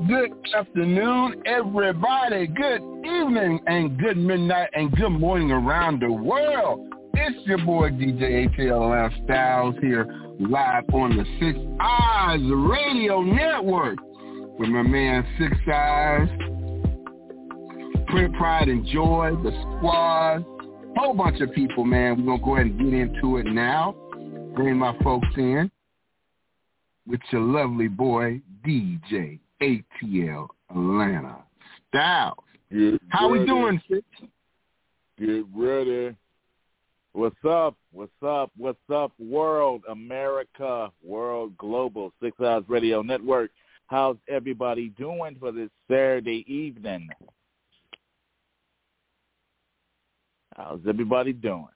Good afternoon, everybody. Good evening and good midnight and good morning around the world. It's your boy DJ ATL Styles here, live on the Six Eyes Radio Network with my man Six Eyes, Print Pride and Joy, the squad, whole bunch of people, man. We're going to go ahead and get into it now. Bring my folks in with your lovely boy, DJ ATL Atlanta Styles. How we doing, Six? Get ready. What's up? What's up? What's up, world, America, world, global, 6 Eyes Radio Network. How's everybody doing for this Saturday evening? How's everybody doing?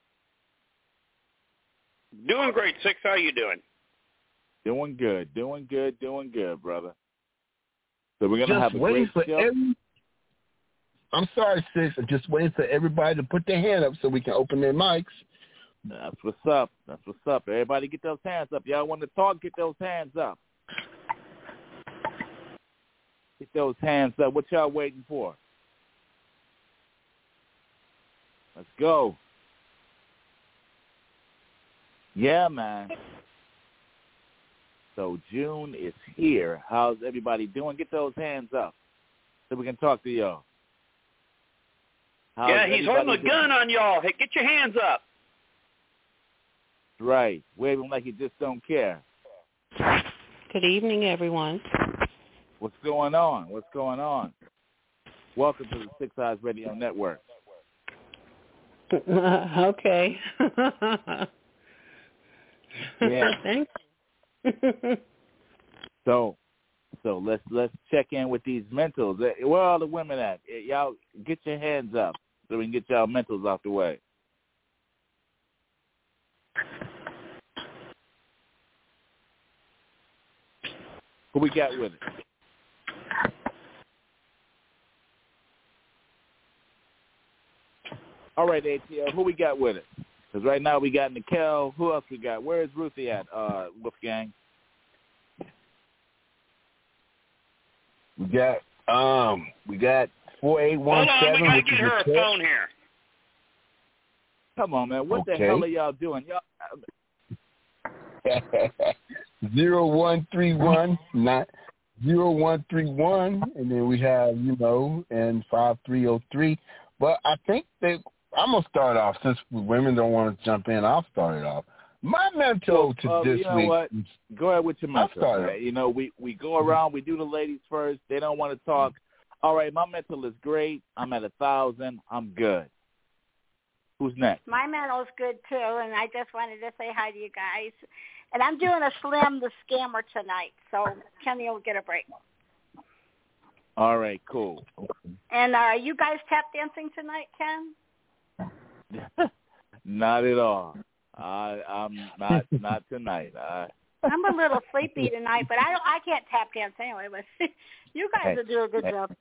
Doing great, Six. How you doing? Doing good, brother. So we're going to have a great show. I'm sorry, Six. I'm just waiting for everybody to put their hand up so we can open their mics. That's what's up. That's what's up. Everybody get those hands up. Y'all want to talk, get those hands up. Get those hands up. What y'all waiting for? Let's go. Yeah, man. So June is here. How's everybody doing? Get those hands up so we can talk to y'all. Yeah, he's holding a gun on y'all. Hey, get your hands up. Right. Wave them like you just don't care. Good evening, everyone. What's going on? What's going on? Welcome to the Six Eyes Radio Network. Okay. Yeah. Thanks. So let's check in with these mentals. Where are the women at? Y'all get your hands up so we can get y'all mentals out the way. Who we got with it? All right, ATL, who we got with it? Because right now we got Nikel. Who else we got? Where is Ruthie at, Wolfgang? We got 4817. Hold on, we gotta get her a phone here. Come on, man. What the hell are y'all doing? Y'all 0131 0131, and then we have and 5303. But I think that I'm gonna start off since women don't want to jump in. I'll start it off. My mental to this you know week. What? Go ahead with your mental. Right? We go around. We do the ladies first. They don't want to talk. All right, my mental is great. I'm at 1,000. I'm good. Who's next? My mental's good too, and I just wanted to say hi to you guys. And I'm doing a Slim the Scammer tonight, so Kenny will get a break. All right, cool. And are you guys tap dancing tonight, Ken? Not at all. I'm not tonight. I'm a little sleepy tonight, but I can't tap dance anyway. But you guys will do a good job.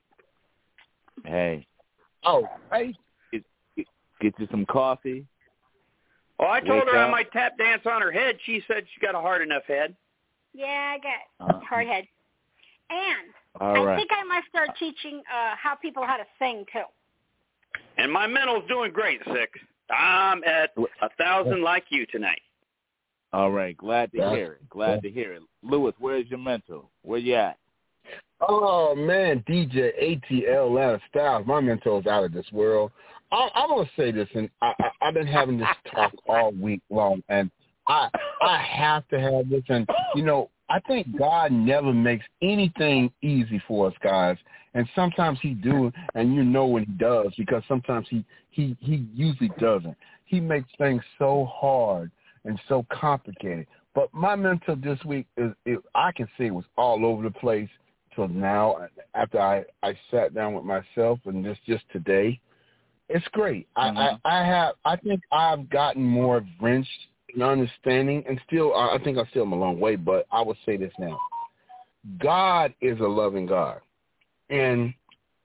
Hey. Oh, hey. Get you some coffee. Oh, I told her I might tap dance on her head. She said she got a hard enough head. Yeah, I got a hard head. And I think I might start teaching how to sing too. And my mental's doing great, Six. I'm at 1,000 like you tonight. All right, glad to hear it. Lewis, where's your mental? Where you at? Oh man, DJ ATL Atlanta Styles. My mental's out of this world. I'm gonna say this, and I've been having this talk all week long, and I have to have this, and I think God never makes anything easy for us, guys. And sometimes he do, and when he does, because sometimes he usually doesn't. He makes things so hard and so complicated. But my mental this week I can say it was all over the place till now. After I sat down with myself and just today, it's great. I think I've gotten more wrenched in understanding, and still I think I still am a long way. But I will say this now: God is a loving God. And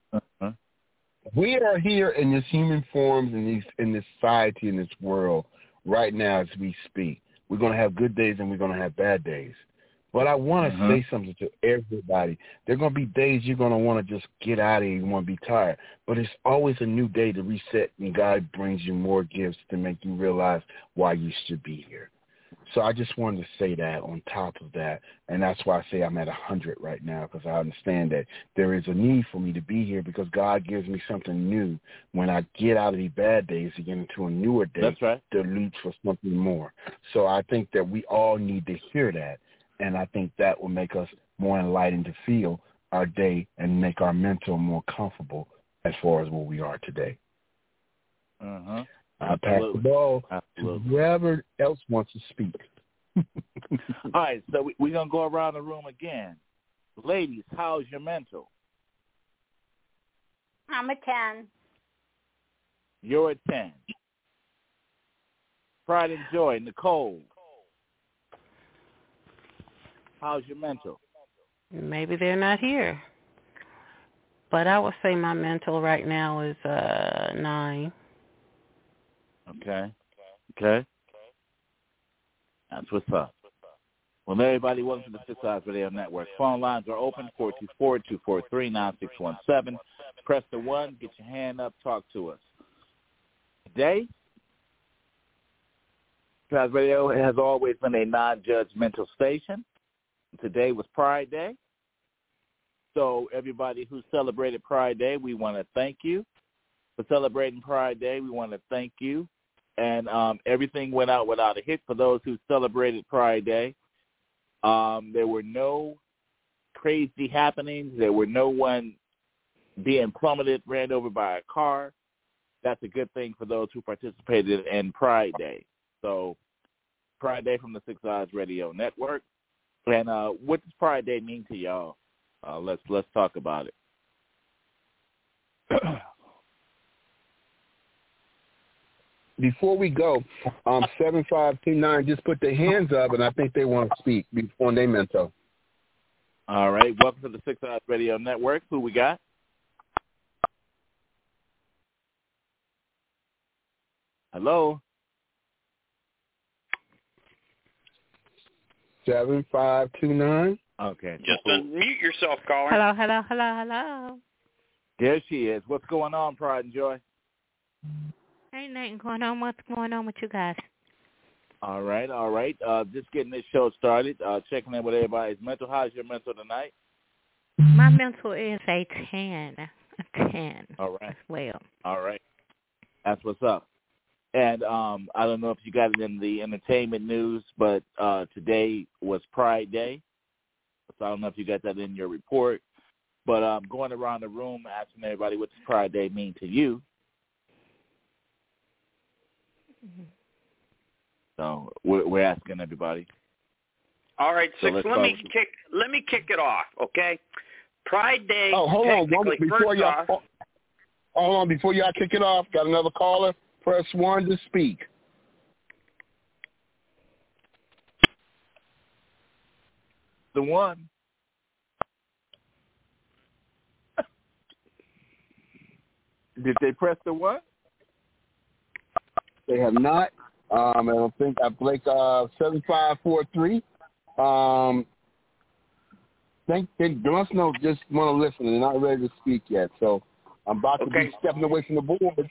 we are here in this human forms, in this society, in this world, right now as we speak. We're going to have good days and we're going to have bad days. But I want to say something to everybody. There are going to be days you're going to want to just get out of here. You want to be tired. But it's always a new day to reset, and God brings you more gifts to make you realize why you should be here. So I just wanted to say that on top of that, and that's why I say I'm at 100 right now, because I understand that there is a need for me to be here because God gives me something new when I get out of these bad days to get into a newer day. That's right. To reach for something more. So I think that we all need to hear that, and I think that will make us more enlightened to feel our day and make our mental more comfortable as far as where we are today. I pass the ball to whoever else wants to speak. All right, so we're going to go around the room again. Ladies, how's your mental? I'm a 10. You're a 10. Pride and Joy, Nicole. How's your mental? Maybe they're not here. But I would say my mental right now is 9. Okay. That's what's up. Well, everybody, welcome to the Six Eyes Radio Network. Phone lines are open, 424-243-9617. Press the 1, get your hand up, talk to us. Today, Six Eyes Radio has always been a non-judgmental station. Today was Pride Day. So everybody who celebrated Pride Day, we want to thank you for celebrating Pride Day. We want to thank you. And everything went out without a hitch for those who celebrated Pride Day. There were no crazy happenings. There were no one being plummeted, ran over by a car. That's a good thing for those who participated in Pride Day. So Pride Day from the Six Eyes Radio Network. And what does Pride Day mean to y'all? Let's talk about it. Before we go, 7529 just put their hands up, and I think they want to speak before they mental. All right. Welcome to the Six Eyes Radio Network. Who we got? Hello? 7529. Okay. Just unmute yourself, caller. Hello. There she is. What's going on, Pride and Joy? Ain't nothing going on. What's going on with you guys? All right. Just getting this show started, checking in with everybody's mental. How's your mental tonight? My mental is a 10. A 10. All right. As well. All right. That's what's up. And I don't know if you got it in the entertainment news, but today was Pride Day. So I don't know if you got that in your report. But I'm going around the room asking everybody, what does Pride Day mean to you? So we're asking everybody. All right, So Six. Let me kick it off, okay? Pride Day. Oh, hold on. Before y'all kick it off, got another caller. Press 1 to speak. The one. Did they press the one? They have not. I don't think Blake 7543. Think they must know just want to listen. They're not ready to speak yet. So I'm about to be stepping away from the board.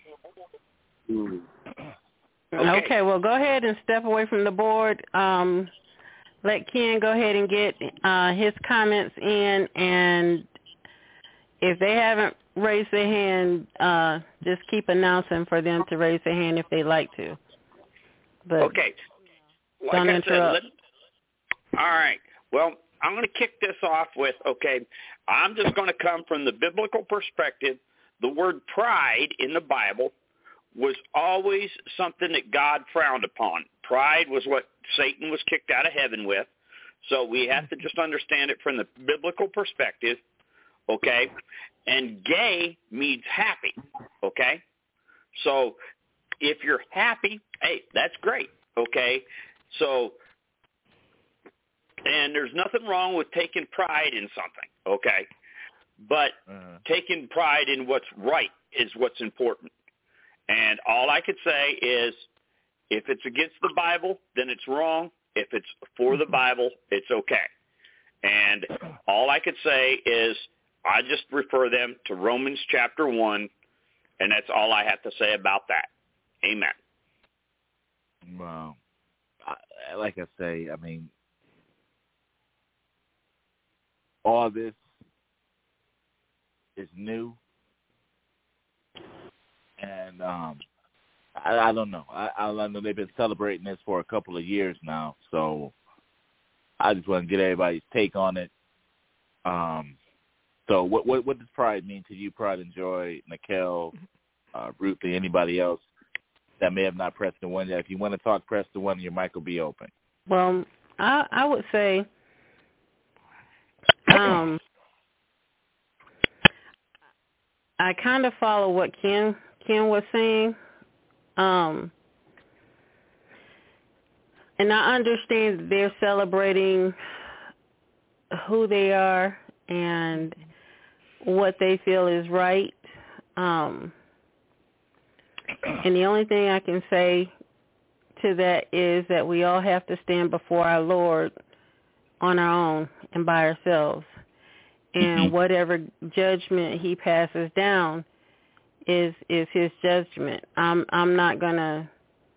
Okay, well, go ahead and step away from the board. Let Ken go ahead and get his comments in, and if they haven't raised their hand, just keep announcing for them to raise their hand if they like to. But okay. Like don't interrupt. All right. Well, I'm going to kick this off with, I'm just going to come from the biblical perspective. The word pride in the Bible was always something that God frowned upon. Pride was what Satan was kicked out of heaven with. So we have to just understand it from the biblical perspective, okay? And gay means happy, okay? So if you're happy, hey, that's great, okay? So, and there's nothing wrong with taking pride in something, okay? But taking pride in what's right is what's important. And all I could say is if it's against the Bible, then it's wrong. If it's for the Bible, it's okay. And all I could say is I just refer them to Romans chapter 1, and that's all I have to say about that. Amen. Well, like I say, I mean, all this is new, and I don't know. I know they've been celebrating this for a couple of years now, so I just want to get everybody's take on it. So what does pride mean to you, Pride and Joy, Nikel, Ruthie, anybody else that may have not pressed the one yet? If you want to talk, press the one, and your mic will be open. Well, I would say I kind of follow what Ken was saying. And I understand that they're celebrating who they are and what they feel is right. And the only thing I can say to that is that we all have to stand before our Lord on our own and by ourselves. And whatever judgment he passes down is his judgment. I'm not gonna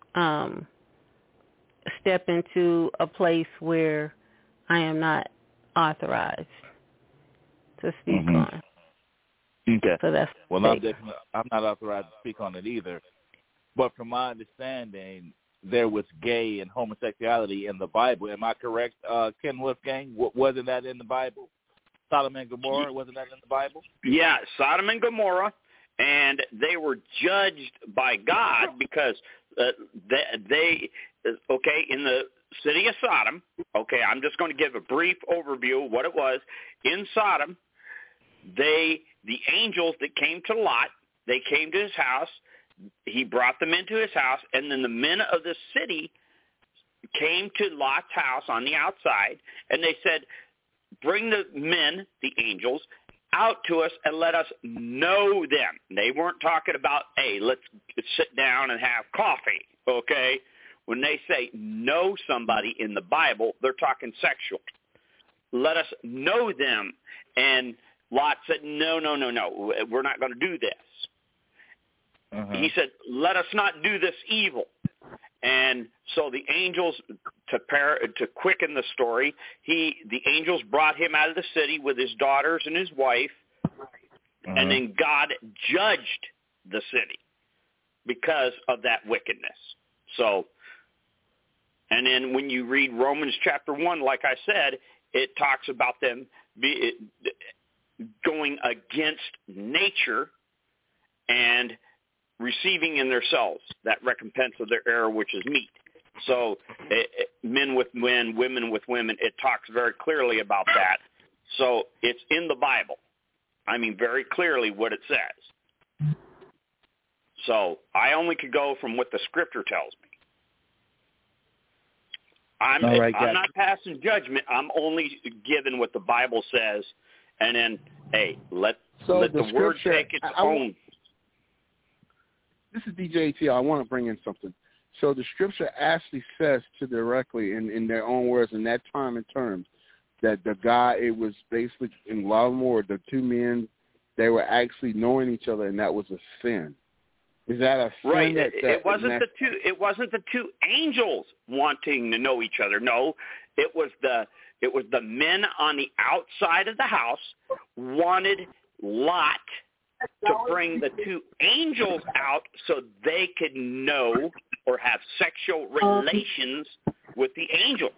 step into a place where I am not authorized to speak on. Okay. So that's well, I'm not authorized to speak on it either. But from my understanding, there was gay and homosexuality in the Bible. Am I correct, Ken Wolfgang? Wasn't that in the Bible? Sodom and Gomorrah, wasn't that in the Bible? Yeah, Sodom and Gomorrah, and they were judged by God because they in the city of Sodom, I'm just going to give a brief overview of what it was. In Sodom, the angels that came to Lot, they came to his house, he brought them into his house, and then the men of the city came to Lot's house on the outside, and they said, bring the men, the angels, out to us and let us know them. They weren't talking about, hey, let's sit down and have coffee, okay? When they say know somebody in the Bible, they're talking sexual. Let us know them. And Lot said, no, we're not going to do this. He said, let us not do this evil. And so the angels, to quicken the story, the angels brought him out of the city with his daughters and his wife, and then God judged the city because of that wickedness. So, and then when you read Romans chapter 1, like I said, it talks about them going against nature and receiving in themselves that recompense of their error, which is meat. So men with men, women with women, it talks very clearly about that. So it's in the Bible. I mean, very clearly what it says. So I only could go from what the Scripture tells me. I'm not passing judgment. I'm only giving what the Bible says, and then, hey, let the Word take its own. This is DJ ATL. I want to bring in something. So the Scripture actually says to directly in their own words, in that time and terms, that the guy, it was basically in a lot more, the two men, they were actually knowing each other, and that was a sin. Is that a sin? Right. It wasn't the two angels wanting to know each other. No, it was the men on the outside of the house wanted Lot to bring the two angels out so they could know or have sexual relations with the angels.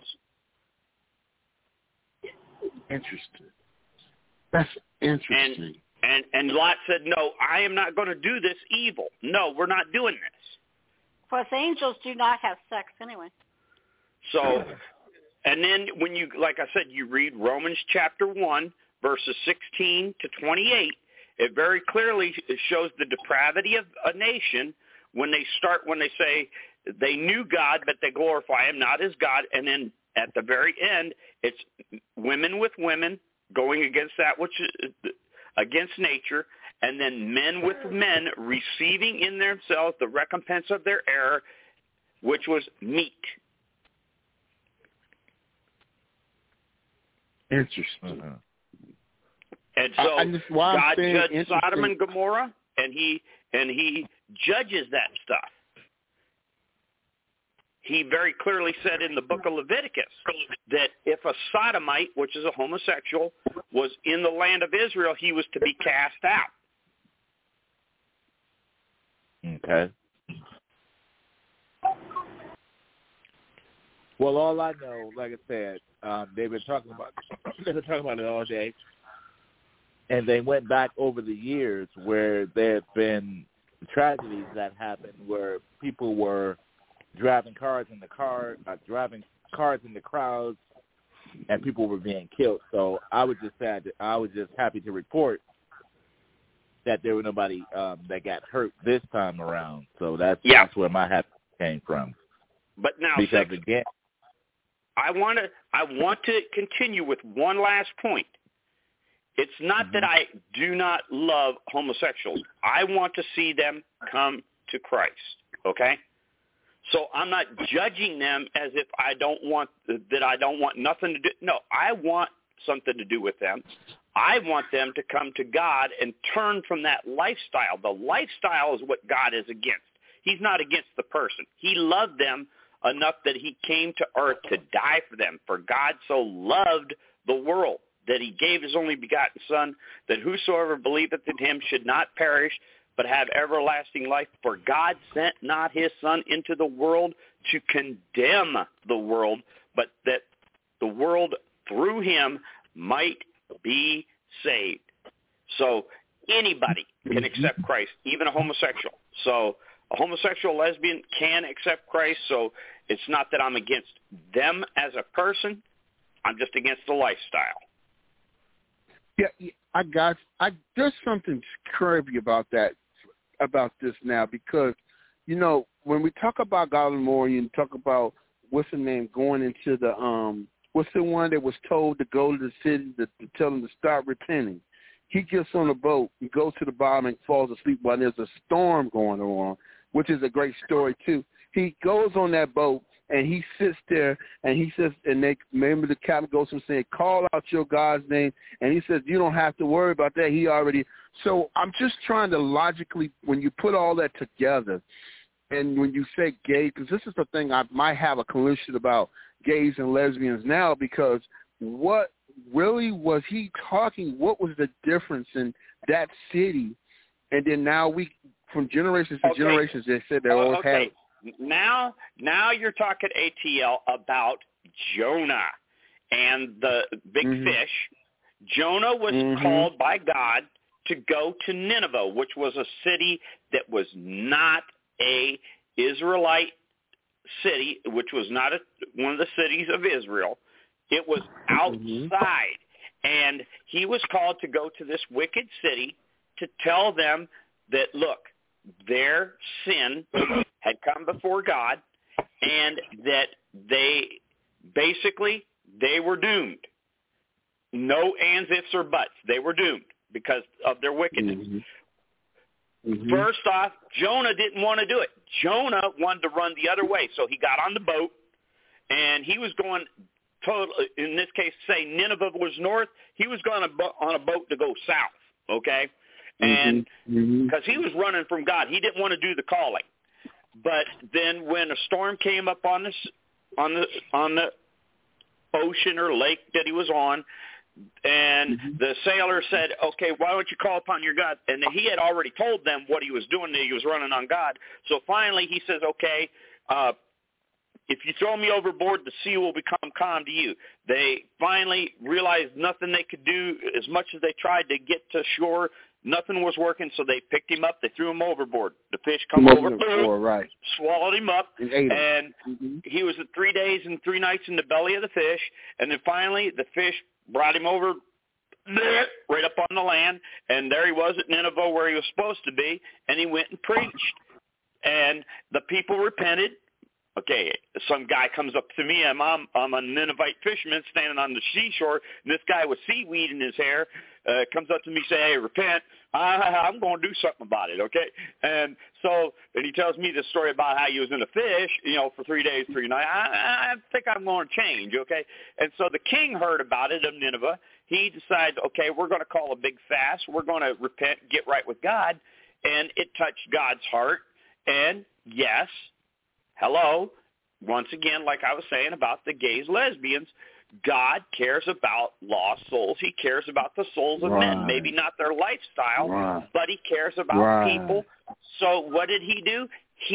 Interesting. That's interesting. And Lot said, no, I am not going to do this evil. No, we're not doing this. Because angels do not have sex anyway. So, and then when you, like I said, you read Romans chapter 1, verses 16 to 28, it very clearly shows the depravity of a nation when they say they knew God, but they glorify him not as God. And then at the very end, it's women with women going against that which is against nature, and then men with men receiving in themselves the recompense of their error, which was meat. Interesting. And so God judged Sodom Sodom and Gomorrah, and he judges that stuff. He very clearly said in the book of Leviticus that if a sodomite, which is a homosexual, was in the land of Israel, he was to be cast out. Okay. Well, all I know, like I said, they've been talking about it all day, and they went back over the years where there have been tragedies that happened where people were driving cars in the crowds, and people were being killed. So I was just happy to report that there was nobody that got hurt this time around. So that's where my happiness came from. But now, because again, I want to continue with one last point. It's not that I do not love homosexuals. I want to see them come to Christ. Okay. So I'm not judging them as if I don't want nothing to do. No, I want something to do with them. I want them to come to God and turn from that lifestyle. The lifestyle is what God is against. He's not against the person. He loved them enough that he came to earth to die for them. For God so loved the world that he gave his only begotten Son, that whosoever believeth in him should not perish, but have everlasting life. For God sent not his Son into the world to condemn the world, but that the world through him might be saved. So anybody can accept Christ, even a homosexual. So a homosexual lesbian can accept Christ, so it's not that I'm against them as a person. I'm just against the lifestyle. Yeah, there's something curvy about this now, because, you know, when we talk about God and more, and talk about what's the name going into the what's the one that was told to go to the city to tell him to start repenting? He gets on a boat, he goes to the bottom and falls asleep while there's a storm going on, which is a great story too. He goes on that boat and he sits there and he says, and they remember the captain goes from saying, call out your God's name, and he says, you don't have to worry about that. So I'm just trying to logically, when you put all that together, and when you say gay, because this is the thing I might have a collision about gays and lesbians now, because what really was he talking? What was the difference in that city? And then now from generations to generations, they said they always have. Now you're talking ATL about Jonah and the big fish. Jonah was called by God to go to Nineveh, which was a city that was not a Israelite city, which was not one of the cities of Israel. It was outside. And he was called to go to this wicked city to tell them that, look, their sin had come before God and that they were doomed. No ands, ifs, or buts. They were doomed because of their wickedness. First off, Jonah didn't want to do it. Jonah wanted to run the other way. So he got on the boat, and he was going in this case, say Nineveh was north. He was going on a boat to go south, okay? And because he was running from God. He didn't want to do the calling. But then when a storm came up on the ocean or lake that he was on, and the sailor said, okay, why don't you call upon your God? And he had already told them what he was doing, that he was running on God. So finally he says, okay, if you throw me overboard, the sea will become calm to you. They finally realized nothing they could do. As much as they tried to get to shore, nothing was working, so they picked him up. They threw him overboard. The fish come over, swallowed him up, and he was 3 days and 3 nights in the belly of the fish. And then finally the fish brought him over right up on the land, and there he was at Nineveh where he was supposed to be, and he went and preached. And the people repented, Okay, some guy comes up to me. I'm a Ninevite fisherman standing on the seashore, and this guy with seaweed in his hair comes up to me, say, "Hey, repent. I'm going to do something about it." Okay, and he tells me the story about how he was in a fish, for 3 days, 3 nights. I think I'm going to change. Okay, and so the king heard about it of Nineveh. He decides, okay, we're going to call a big fast. We're going to repent, get right with God, and it touched God's heart. And yes. Hello, once again, like I was saying about the gays, lesbians, God cares about lost souls. He cares about the souls of men, maybe not their lifestyle, but he cares about people. So what did he do?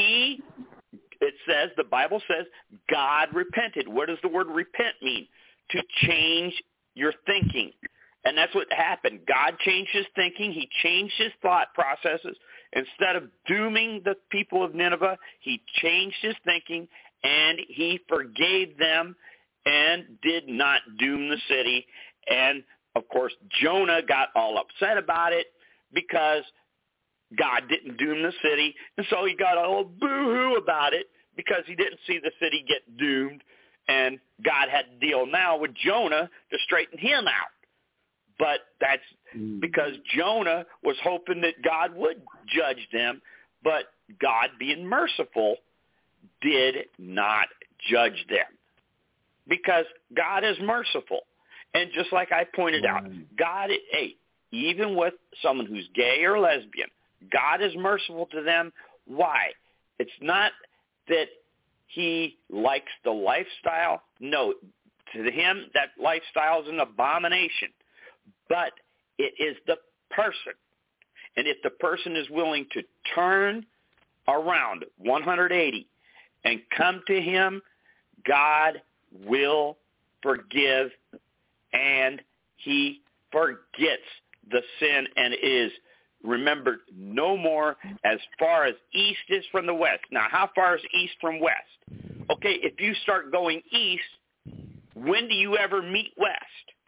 The Bible says, God repented. What does the word repent mean? To change your thinking. And that's what happened. God changed his thinking. He changed his thought processes. Instead of dooming the people of Nineveh, he changed his thinking, and he forgave them and did not doom the city. And, of course, Jonah got all upset about it because God didn't doom the city. And so he got all boo-hoo about it because he didn't see the city get doomed. And God had to deal now with Jonah to straighten him out. But that's because Jonah was hoping that God would judge them, but God, being merciful, did not judge them because God is merciful. And just like I pointed out, God, even with someone who's gay or lesbian, God is merciful to them. Why? It's not that he likes the lifestyle. No, to him, that lifestyle is an abomination. But it is the person. And if the person is willing to turn around 180 and come to him, God will forgive, and he forgets the sin and is remembered no more as far as east is from the west. Now, how far is east from west? Okay, if you start going east, when do you ever meet west?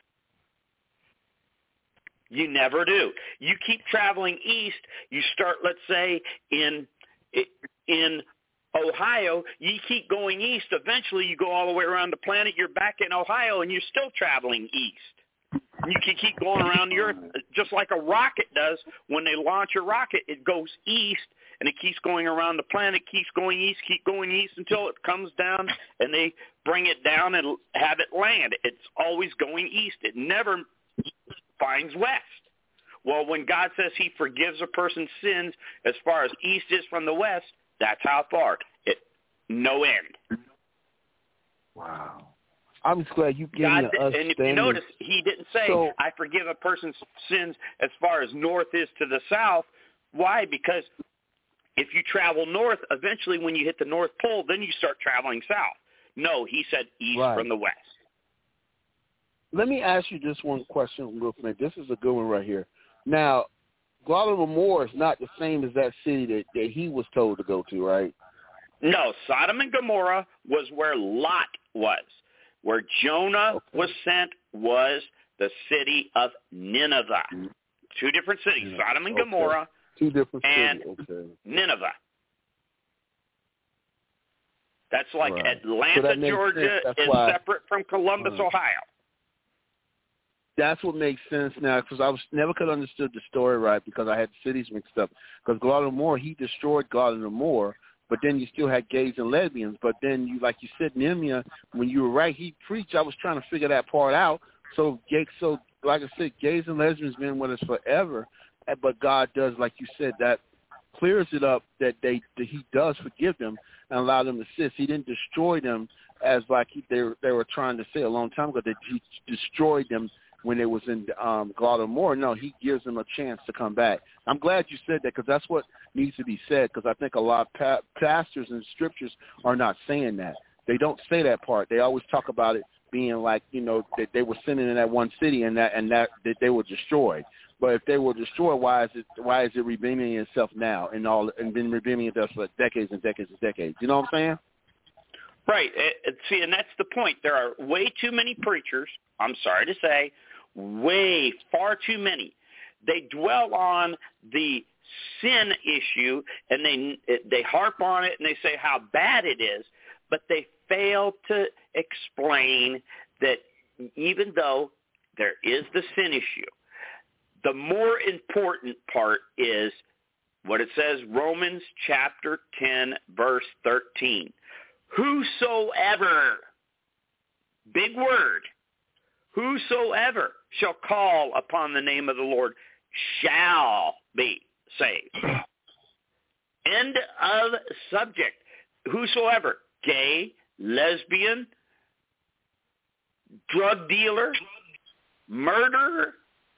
You never do. You keep traveling east. You start, let's say, in Ohio. You keep going east. Eventually, you go all the way around the planet. You're back in Ohio, and you're still traveling east. You can keep going around the earth just like a rocket does. When they launch a rocket, it goes east, and it keeps going around the planet, keeps going east until it comes down, and they bring it down and have it land. It's always going east. It never finds west. Well, when God says he forgives a person's sins as far as east is from the west, that's how far. No end. Wow. I'm just glad you gave me an understanding. And if you notice, he didn't say, I forgive a person's sins as far as north is to the south. Why? Because if you travel north, eventually when you hit the North Pole, then you start traveling south. No, he said east from the west. Let me ask you just one question real quick. This is a good one right here. Now, Gomorrah is not the same as that city that he was told to go to, right? No, Sodom and Gomorrah was where Lot was. Where Jonah was sent was the city of Nineveh. Two different cities, Sodom and Gomorrah. Two different and cities. Nineveh. That's like Atlanta, Georgia is separate from Columbus, Ohio. That's what makes sense now, because I never could understood the story right because I had cities mixed up. Because Gomorrah, he destroyed Gomorrah, but then you still had gays and lesbians. But then, like you said, Nehemiah, when you were right, he preached. I was trying to figure that part out. So like I said, gays and lesbians been with us forever. But God does, like you said, that clears it up that he does forgive them and allow them to assist. He didn't destroy them as like they were trying to say a long time ago that he destroyed them when they was in Gomorrah. No, he gives them a chance to come back. I'm glad you said that because that's what needs to be said, because I think a lot of pastors and scriptures are not saying that. They don't say that part. They always talk about it being like, that they were sinning in that one city and that they were destroyed. But if they were destroyed, why is it redeeming itself now and been redeeming itself for decades and decades and decades? You know what I'm saying? Right. See, and that's the point. There are way too many preachers, I'm sorry to say, far too many. They dwell on the sin issue, and they harp on it and they say how bad it is, but they fail to explain that even though there is the sin issue, the more important part is what it says, Romans chapter 10, verse 13. Whosoever, big word, whosoever shall call upon the name of the Lord shall be saved. End of subject. Whosoever, gay, lesbian, drug dealer, murderer,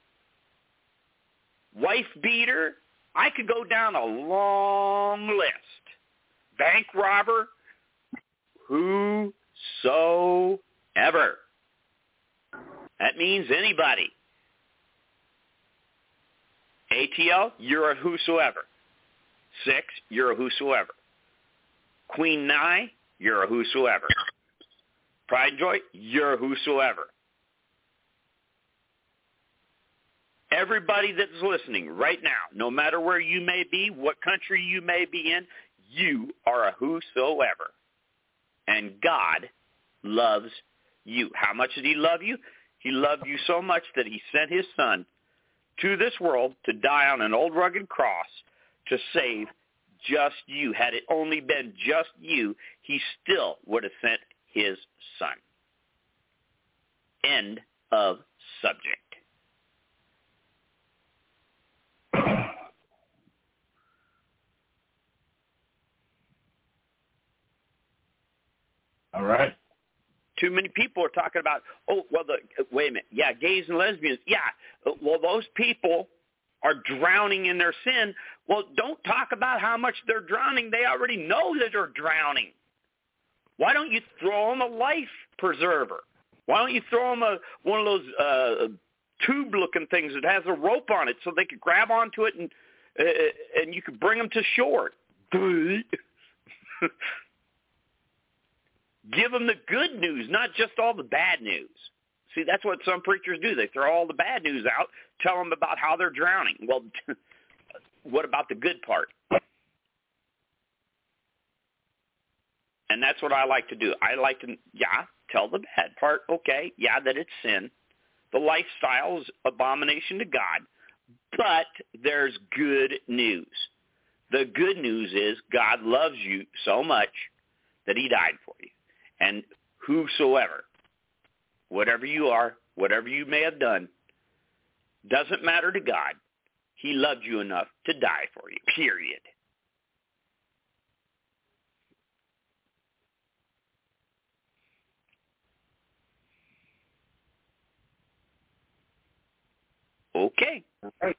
wife beater. I could go down a long list. Bank robber, whosoever. That means anybody. ATL, you're a whosoever. 6, you're a whosoever. Queen Nye, you're a whosoever. Pride and Joy, you're a whosoever. Everybody that's listening right now, no matter where you may be, what country you may be in, you are a whosoever. And God loves you. How much did he love you? He loved you so much that he sent his son to this world to die on an old rugged cross to save just you. Had it only been just you, he still would have sent his son. End of subject. All right. Too many people are talking about, wait a minute, yeah, gays and lesbians, yeah, well, those people are drowning in their sin. Well, don't talk about how much they're drowning. They already know that they're drowning. Why don't you throw them a life preserver? Why don't you throw them one of those tube-looking things that has a rope on it so they could grab onto it and you could bring them to shore? Give them the good news, not just all the bad news. See, that's what some preachers do. They throw all the bad news out, tell them about how they're drowning. Well, what about the good part? And that's what I like to do. I like to, tell the bad part, okay, that it's sin. The lifestyle is abomination to God. But there's good news. The good news is God loves you so much that he died for you. And whosoever, whatever you are, whatever you may have done, doesn't matter to God. He loved you enough to die for you, period. Okay. All right.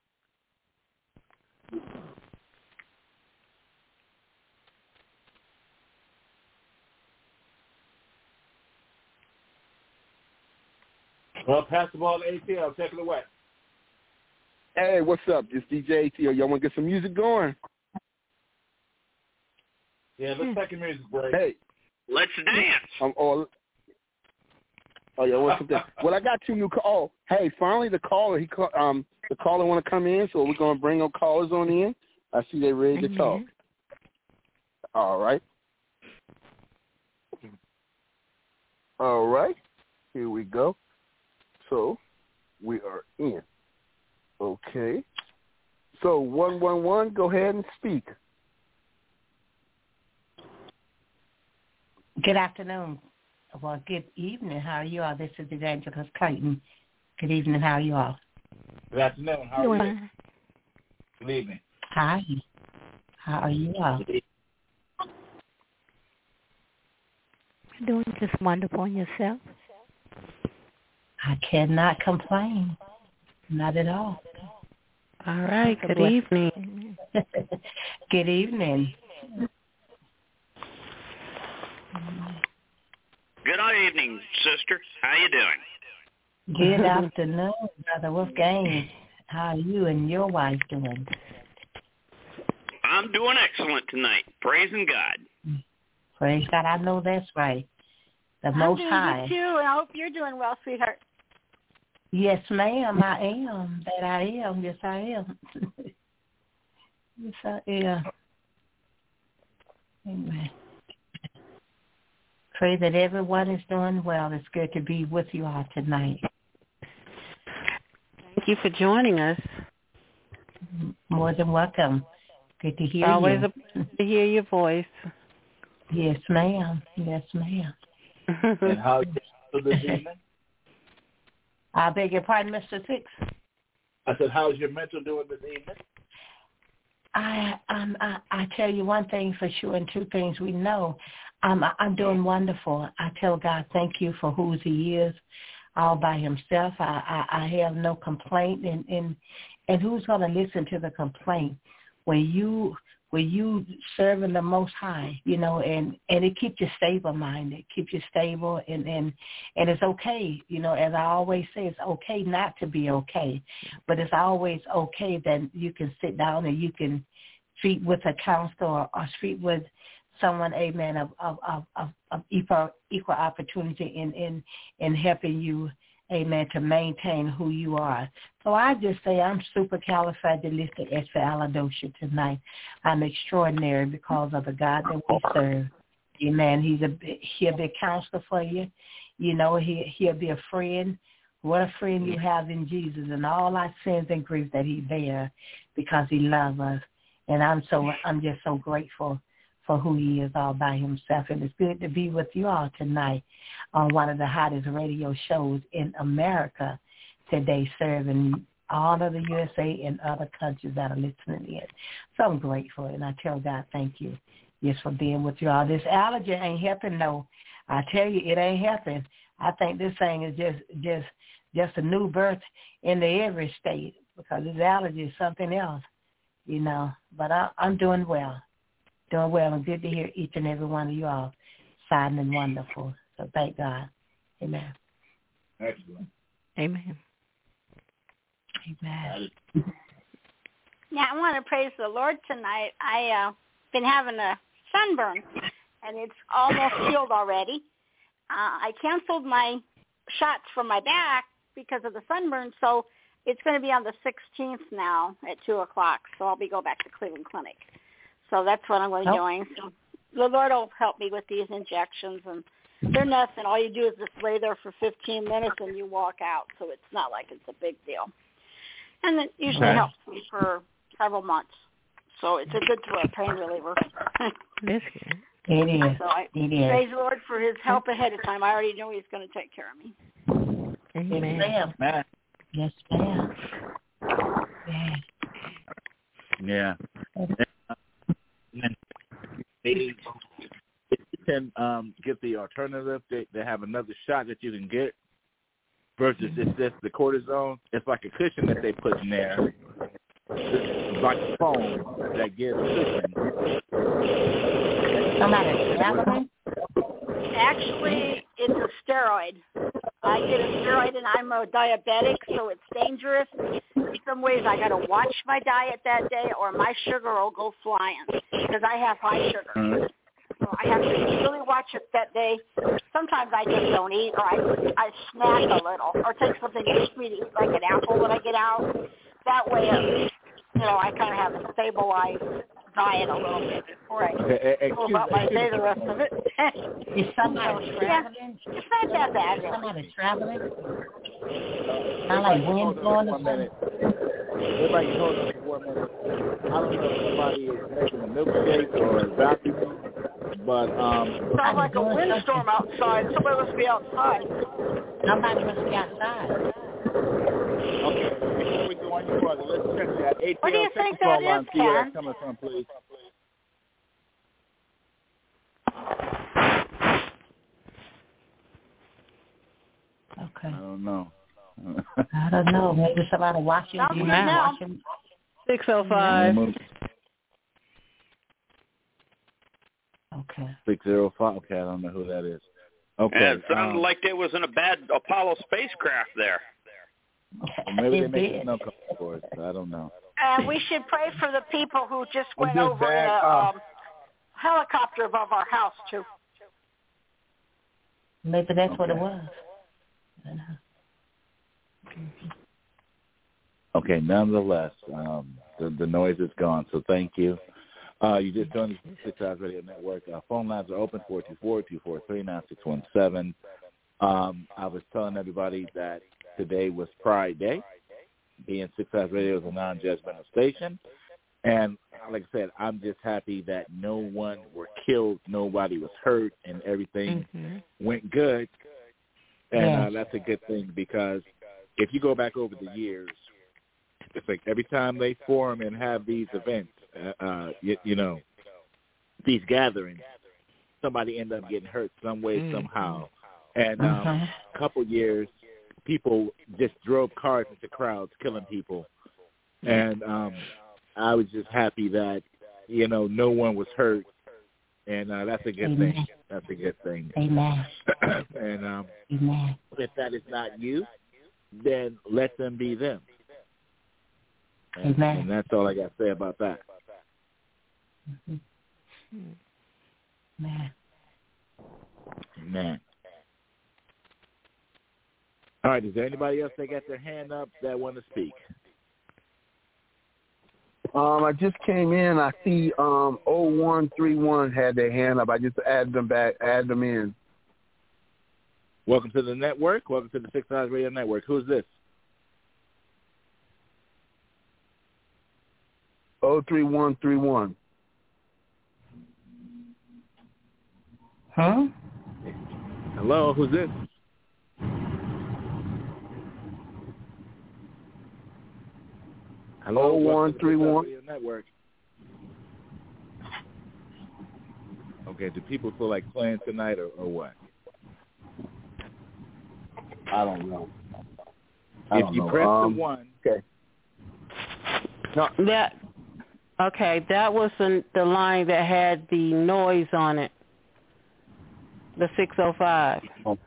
Well, pass the ball to ATL. Take it away. Hey, what's up? This DJ ATL. Y'all want to get some music going? Yeah, let's take a music break. Hey. Let's dance. Yeah, what's up there? Well, I got 2 new calls. Hey, finally the caller, the caller want to come in, so we're going to bring them callers on in. I see they ready to talk. All right. All right. Here we go. So, we are in. Okay. So, 111, go ahead and speak. Good afternoon. Well, good evening. How are you all? This is Evangelist Clayton. Good evening. How are you all? Good afternoon. How are you? Good evening. Hi. How are you all? Doing just wonderful. And yourself? I cannot complain. Not at all. All right. Good evening. Good evening. Good evening, sister. How you doing? Good afternoon, Brother Wolfgang. How are you and your wife doing? I'm doing excellent tonight. Praising God. Praise God. I know that's right. The Most High. I'm doing good, too, and I hope you're doing well, sweetheart. Yes, ma'am, I am. That I am. Yes, I am. Yeah. Amen. Pray that everyone is doing well. It's good to be with you all tonight. Thank you for joining us. More than welcome. Good to hear Always you. a pleasure to hear your voice. Yes, ma'am. Yes, ma'am. And how you this evening? I beg your pardon, Mr. Six. I said, how's your mental doing this evening? I tell you one thing for sure, and two things we know. I'm doing wonderful. I tell God thank you for who He is, all by Himself. I have no complaint, and who's going to listen to the complaint when you serving the Most High, you know, and it keeps you stable-minded, keeps you stable, and it's okay, you know, as I always say, it's okay not to be okay, but it's always okay that you can sit down and you can speak with a counselor or speak with someone, amen, of equal opportunity in helping you, amen, to maintain who you are. So I just say I'm supercalifragilisticexpialidocious tonight. I'm extraordinary because of the God that we serve. Amen. He'll be a counselor for you. You know, he'll be a friend. What a friend you have in Jesus, and all our sins and griefs that He bear because He loves us. And I'm just so grateful for who He is all by Himself. And it's good to be with you all tonight on one of the hottest radio shows in America today, serving all of the USA and other countries that are listening in. So I'm grateful, and I tell God thank you just for being with you all. This allergy ain't helping, no. I tell you, it ain't helping. I think this thing is just a new birth in the every state because this allergy is something else, you know. But I'm doing well. Doing well, and good to hear each and every one of you all silent and wonderful. So thank God. Amen. Excellent. Amen. Amen. Yeah, I want to praise the Lord tonight. I been having a sunburn, and it's almost healed already. I canceled my shots for my back because of the sunburn, so it's going to be on the 16th now at 2 o'clock, so I'll be going back to Cleveland Clinic. So that's what I'm going to be doing. So the Lord will help me with these injections, and they're nothing. All you do is just lay there for 15 minutes and you walk out, so it's not like it's a big deal. And it usually helps me for several months. So it's a good pain reliever. That's good. It is. So I praise the Lord for His help ahead of time. I already knew He's going to take care of me. Amen. Yes, ma'am. Yes, ma'am. Yeah. And if you can get the alternative, they have another shot that you can get versus it's just the cortisone. It's like a cushion that they put in there. It's like a foam that gives cushion. Somebody traveling? Actually, it's a steroid. I get a steroid, and I'm a diabetic, so it's dangerous. In some ways, I got to watch my diet that day, or my sugar will go flying because I have high sugar. So I have to really watch it that day. Sometimes I just don't eat, or I snack a little, or take something sweet to eat, like an apple when I get out. That way, I kind of have a stabilized diet a little bit before I go about my day the rest of it. Is somebody traveling? Yeah, it's not that bad. Is somebody traveling? Not like wind blowing or something? Everybody can hold on for 1 minute. I don't know if somebody is making a milkshake or a vacuum, but sounds like a windstorm outside. Somebody must be outside. Somebody must be outside. Okay, before we go any further, let's check that ATL What do you think that is, see where Ken? that's coming from, please. Okay. I don't know. I don't know. Maybe somebody watching. Sounds good now. 605. Okay. 605. Okay, I don't know who that is. Okay. Yeah, it sounded like there was in a bad Apollo spacecraft there. Well, maybe they make snow cover for it. I don't know. And we should pray for the people who just went over in a helicopter above our house, too. Maybe that's what it was. Okay, nonetheless, The noise is gone. So thank you. You just joined the 6 Hours Radio Network. Our phone lines are open, 424-243-9617. I was telling everybody that today was Pride Day, being 6 Hours Radio is a non-judgmental station. And like I said, I'm just happy that no one were killed, nobody was hurt, and everything went good. And that's a good thing, because if you go back over the years, it's like every time they form and have these events, these gatherings, somebody end up getting hurt some way, somehow. And a couple years, people just drove cars into crowds, killing people. And I was just happy that, no one was hurt. And that's a good thing. That's a good thing. Amen. And if that is not you, then let them be them. And that's all I got to say about that. Amen. All right, is there anybody else that got their hand up that want to speak? I just came in. I see 0131 had their hand up. I just added them in. Welcome to the network. Welcome to the 6 Hours Radio Network. Who's this? 03131. Huh? Hello, who's this? Hello, 0131. Network. Okay, do people feel like playing tonight or what? I don't know. If you press the 1. Okay. No, that was the line that had the noise on it. The 605. Oh.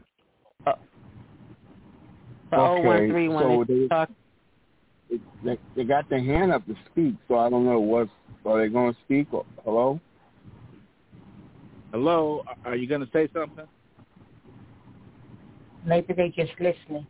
The 0131. So they got their hand up to speak, so I don't know are they going to speak? Hello? Hello, are you going to say something? Maybe they just listening.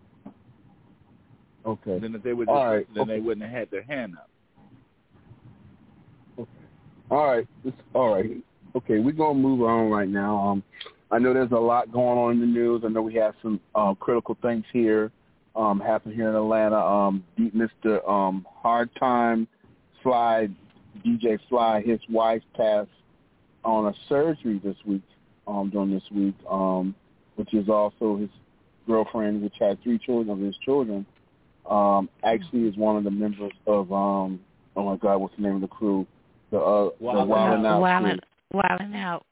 Okay. Then if they would, they wouldn't have had their hand up. Okay. All right. Okay, we're gonna move on right now. I know there's a lot going on in the news. I know we have some critical things here happen here in Atlanta. Mr. Hard Time Fly, DJ Fly, his wife passed on a surgery this week, during this week, which is also his girlfriend, which had 3 children of his children. Actually is one of the members of oh my God, what's the name of the crew? The Wildin' Out. Wildin' Out.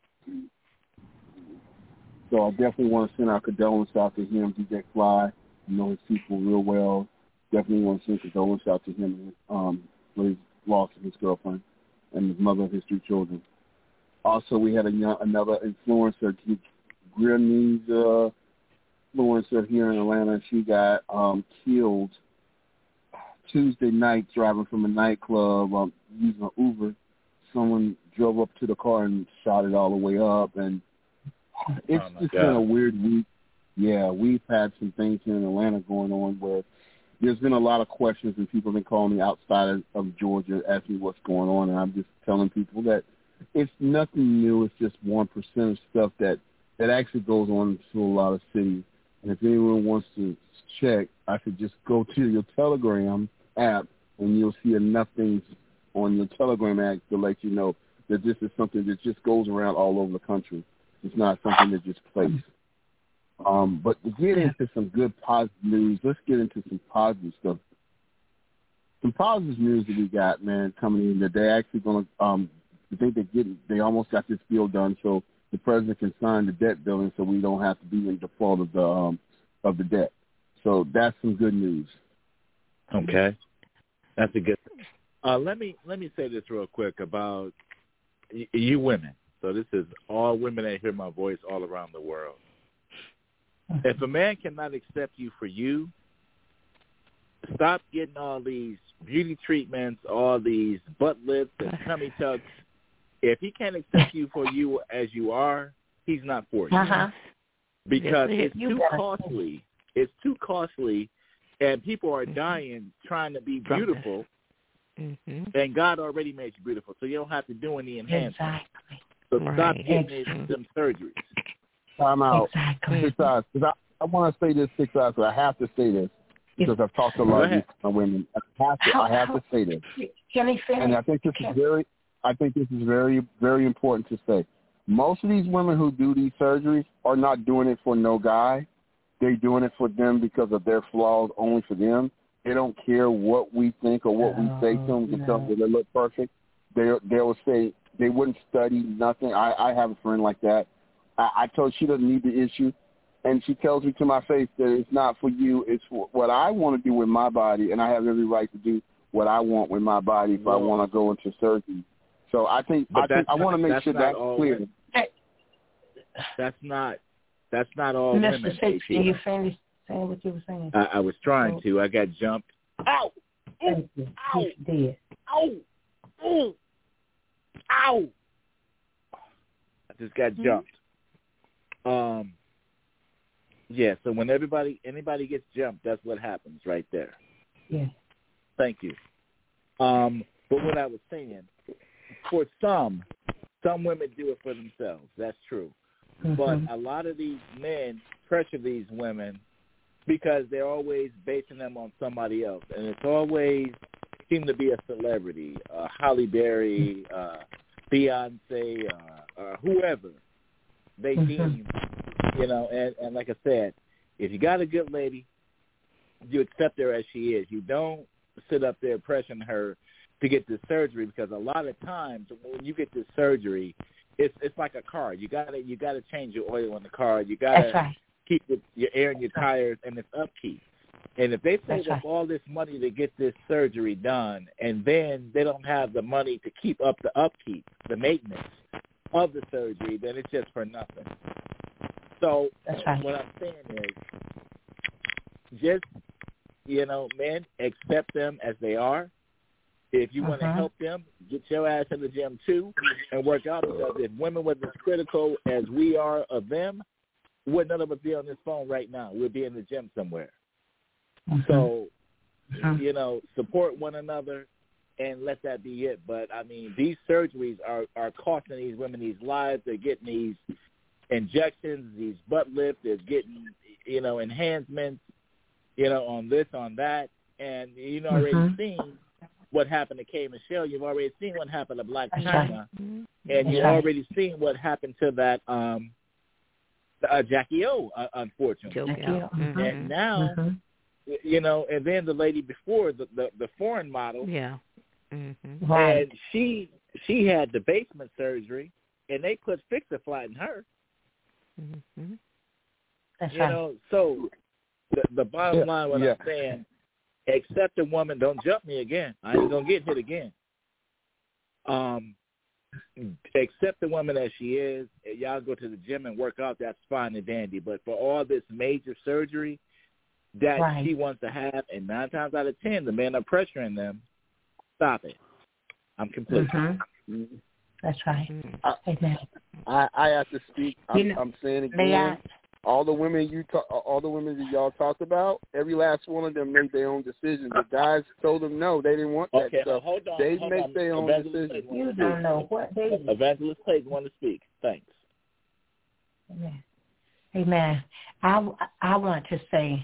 So I definitely want to send our condolences out to him, DJ Fly. I know his people real well. Definitely want to send condolences out to him for his loss of his girlfriend and the mother of his 3 children. Also, we had another influencer, Grenese influencer here in Atlanta. She got killed Tuesday night driving from a nightclub using an Uber. Someone drove up to the car and shot it all the way up, and it's just been a weird week. Yeah, we've had some things here in Atlanta going on where there's been a lot of questions, and people have been calling me outside of Georgia asking me what's going on, and I'm just telling people that it's nothing new. It's just 1% of stuff that actually goes on to a lot of cities. And if anyone wants to check, I could just go to your Telegram app, and you'll see enough things on your Telegram app to let you know that this is something that just goes around all over the country. It's not something that just plays. But to get into some good positive news, let's get into some positive stuff. Some positive news that we got, man, coming in that they're actually going to, they almost got this bill done, so the president can sign the debt bill, so we don't have to be in default of the debt. So that's some good news. Okay, that's a good thing. Let me say this real quick about you women. So this is all women that hear my voice all around the world. If a man cannot accept you for you, stop getting all these beauty treatments, all these butt lifts and tummy tucks. If he can't accept you for you as you are, he's not for you. Because it's too costly. It's too costly, and people are dying trying to be beautiful, And God already made you beautiful, so you don't have to do any enhancements. Exactly. So stop getting them surgeries. I'm out. Exactly. 6 eyes. Because I want to say this, 6 eyes, but I have to say this because I've talked to a lot of these women. I have to say this. Can he finish? And I think this is very, very important to say. Most of these women who do these surgeries are not doing it for no guy. They're doing it for them because of their flaws, only for them. They don't care what we think or what we say to them to tell them they look perfect. They will say they wouldn't study nothing. I have a friend like that. I told her she doesn't need the issue, and she tells me to my face that it's not for you. It's for what I want to do with my body, and I have every right to do what I want with my body if I want to go into surgery. So I want to make sure that's clear. Women. That's not all Mr. women. Six, can you finish saying what you were saying? I was trying to. I got jumped. Ow! Thank you. Ow! He did. Ow! Ow! Ow! I just got jumped. Yeah, so when anybody gets jumped, that's what happens right there. Yeah. Thank you. But what I was saying, for some women do it for themselves. That's true. But a lot of these men pressure these women because they're always basing them on somebody else. And it's always seemed to be a celebrity, Halle Berry, Beyonce, whoever they deem, and like I said, if you got a good lady, you accept her as she is. You don't sit up there pressuring her to get this surgery because a lot of times when you get this surgery, it's like a car. You gotta change your oil in the car. You gotta keep your air in your tires, and it's upkeep. And if they save up all this money to get this surgery done, and then they don't have the money to keep up the upkeep, the maintenance of the surgery, then it's just for nothing. So what I'm saying is, just men, accept them as they are. If you want to help them, get your ass in the gym too and work out, because if women were as critical as we are of them, would none of us be on this phone right now? We'd be in the gym somewhere. So, support one another and let that be it. But, I mean, these surgeries are costing these women these lives. They're getting these injections, these butt lifts. They're getting, enhancements, on this, on that. And you've already seen what happened to K. Michelle. You've already seen what happened to Black China. And you've already seen what happened to that Jackie O, unfortunately. And now, and then the lady before, the foreign model. Yeah. And she had the basement surgery, and they put Fix-A-Flat in her. That's so the bottom line, what I'm saying, accept a woman. Don't jump me again. I ain't going to get hit again. Accept the woman as she is. Y'all go to the gym and work out. That's fine and dandy. But for all this major surgery that she wants to have, and 9 times out of 10, the men are pressuring them, stop it. I'm complete. That's right. Amen. I have to speak. I'm saying again. All the women that y'all talked about, every last one of them made their own decision. The guys told them no, they didn't want that stuff. Hold on. They make their own decision. You don't know what they do. Evangelist Clayton want to speak. Thanks. Amen. I want to say,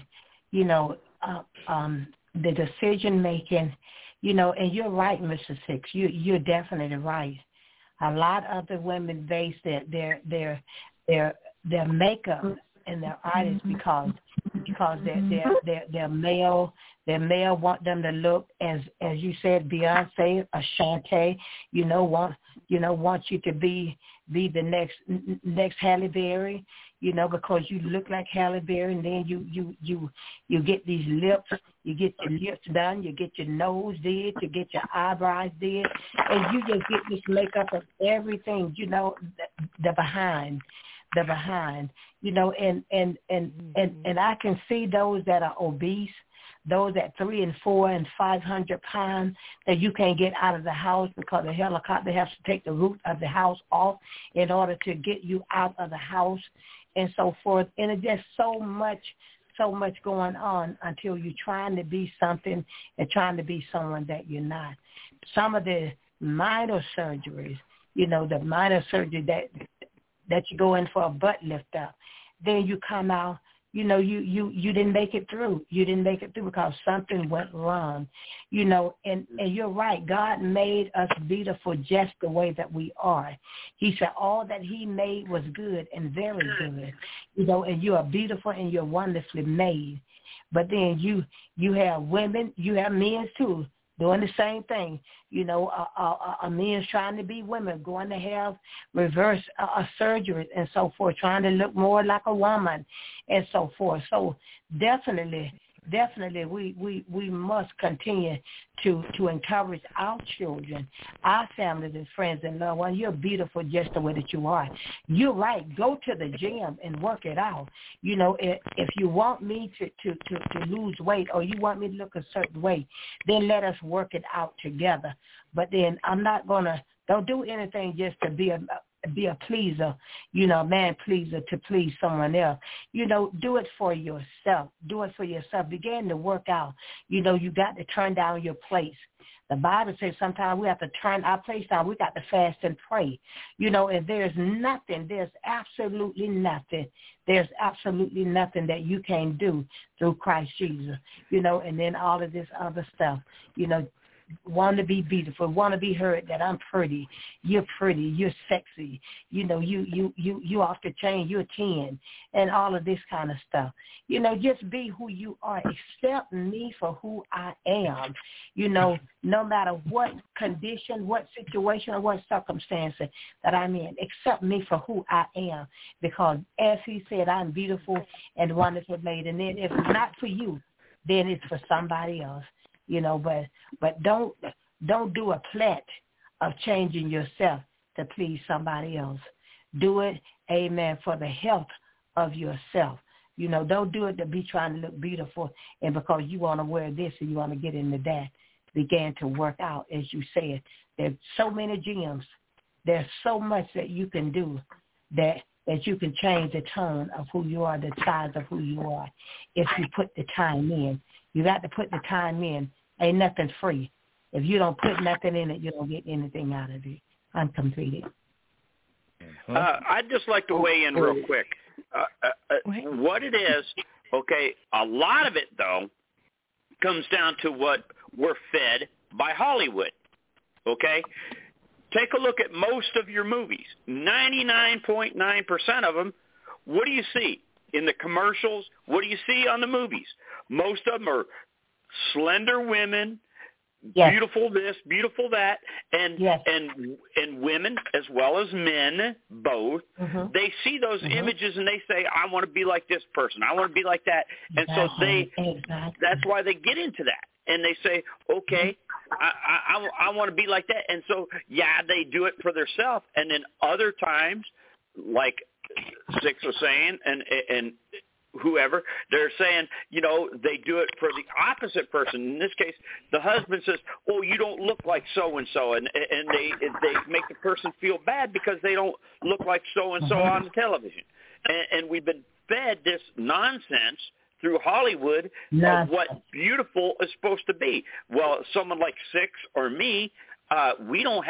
the decision making, and you're right, Mr. Six. You're definitely right. A lot of the women base their makeup and their artists because they're male. Their male want them to look as you said, Beyonce, Ashanti. Want you to be the next Halle Berry. Because you look like Halle Berry, and then you get these lips. You get your lips done. You get your nose did. You get your eyebrows did, and you just get this makeup of everything. The behind. And I can see those that are obese, those at 300 and 400 and 500 pounds that you can't get out of the house because the helicopter has to take the roof of the house off in order to get you out of the house and so forth. And it's just so much going on until you're trying to be something and trying to be someone that you're not. some of the minor surgeries, the minor surgery that you go in for a butt lift up, then you come out, you didn't make it through. You didn't make it through because something went wrong, and you're right. God made us beautiful just the way that we are. He said all that he made was good and very good, and you are beautiful and you're wonderfully made. But then you have women, you have men too, doing the same thing. A men's trying to be women, going to have reverse surgeries and so forth, trying to look more like a woman and so forth. So definitely we must continue to encourage our children, our families and friends and loved ones. You're beautiful just the way that you are. You're right. Go to the gym and work it out. If you want me to lose weight or you want me to look a certain way, then let us work it out together. But then don't do anything just to be a pleaser, a man pleaser to please someone else. Do it for yourself. Do it for yourself. Begin to work out. You got to turn down your place. The Bible says sometimes we have to turn our place down. We got to fast and pray. And there's absolutely nothing that you can do through Christ Jesus. And then all of this other stuff, want to be beautiful, want to be heard that I'm pretty, you're sexy, you off the chain, you're 10, and all of this kind of stuff. Just be who you are. Accept me for who I am, no matter what condition, what situation, or what circumstance that I'm in. Accept me for who I am, because as he said, I'm beautiful and wonderfully made. And then if it's not for you, then it's for somebody else. But don't do a pledge of changing yourself to please somebody else. Do it, amen, for the health of yourself. Don't do it to be trying to look beautiful and because you want to wear this and you want to get into that. Begin to work out, as you said. There's so many gyms. There's so much that you can do that you can change the tone of who you are, the size of who you are, if you put the time in. You got to put the time in. Ain't nothing free. If you don't put nothing in it, you don't get anything out of it. I'm completed. I'd just like to weigh in real quick. What it is, okay, a lot of it, though, comes down to what we're fed by Hollywood, okay? Take a look at most of your movies. 99.9% of them, what do you see? In the commercials, what do you see on the movies? Most of them are slender women, yes, beautiful this, beautiful that, and yes, and women as well as men, both. Mm-hmm. They see those mm-hmm. images and they say, I want to be like this person. I want to be like that. Exactly. And so that's why they get into that. And they say, okay, I want to be like that. And so, yeah, they do it for themselves. And then other times, like Six was saying, and whoever, they're saying, they do it for the opposite person. In this case, the husband says, oh, you don't look like so-and-so, and they make the person feel bad because they don't look like so-and-so mm-hmm. on the television. And we've been fed this nonsense through Hollywood of what beautiful is supposed to be. Well, someone like Six or me, we don't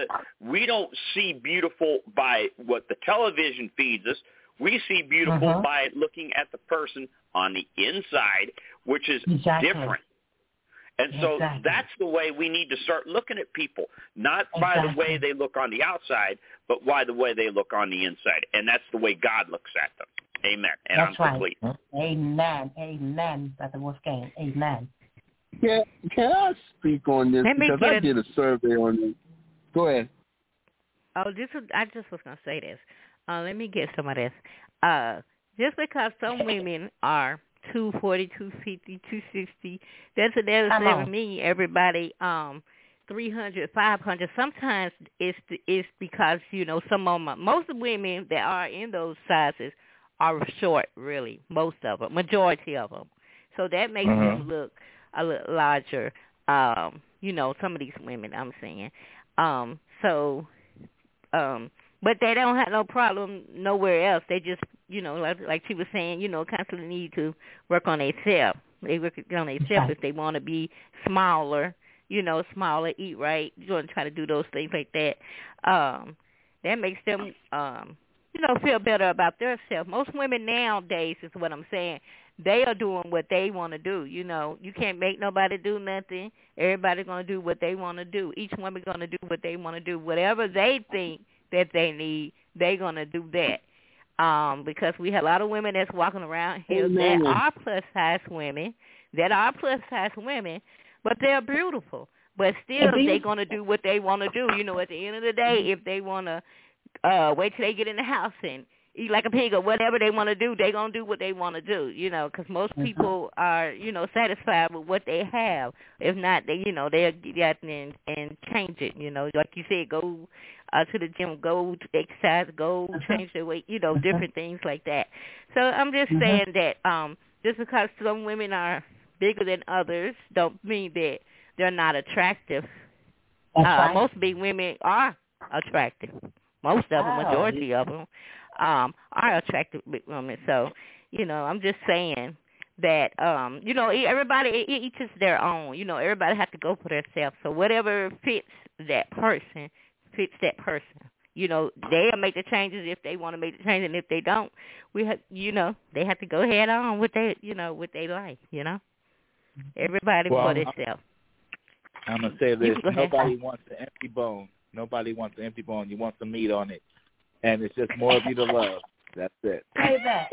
see beautiful by what the television feeds us. We see beautiful mm-hmm. by looking at the person on the inside, which is exactly. different. And so exactly. that's the way we need to start looking at people, not by exactly. the way they look on the outside, but by the way they look on the inside. And that's the way God looks at them. Amen. And that's I'm complete. Right. Amen. Amen, Brother Wolfgang. Amen. Yeah, can I speak on this? Because I did a survey on this. Go ahead. Oh, I just was going to say this. Let me get some of this. Just because some women are 240, 250, 260, that doesn't mean everybody 300, 500. Sometimes it's because, most of the women that are in those sizes are short, really, most of them, majority of them. So that makes mm-hmm. them look a little larger, some of these women I'm saying. But they don't have no problem nowhere else. They just, like she was saying, constantly need to work on themselves. They work on themselves if they want to be smaller, smaller, eat right. You're going to try to do those things like that. That makes them, feel better about themselves. Most women nowadays is what I'm saying. They are doing what they want to do. You can't make nobody do nothing. Everybody's going to do what they want to do. Each woman's going to do what they want to do. Whatever they think that they need, they're going to do that. Because we have a lot of women that's walking around here that are plus-size women, but they're beautiful. But still, they're going to do what they want to do. At the end of the day, if they want to wait till they get in the house and eat like a pig or whatever they want to do, they're going to do what they want to do, because most people are, satisfied with what they have. If not, they'll get out and change it, like you said, go to the gym, go to exercise, go change their weight, different things like that. So I'm just saying that just because some women are bigger than others don't mean that they're not attractive. Most big women are attractive. Most of them, majority of them, are attractive big women. So, I'm just saying that, everybody, each is their own. Everybody has to go for themselves. So whatever fits that person. They'll make the changes if they want to make the change, and if they don't, they have to go head on with their, with their life. Everybody for themselves. I'm gonna say this: nobody wants an empty bone. Nobody wants an empty bone. You want some meat on it, and it's just more of you to love. That's it. Say that.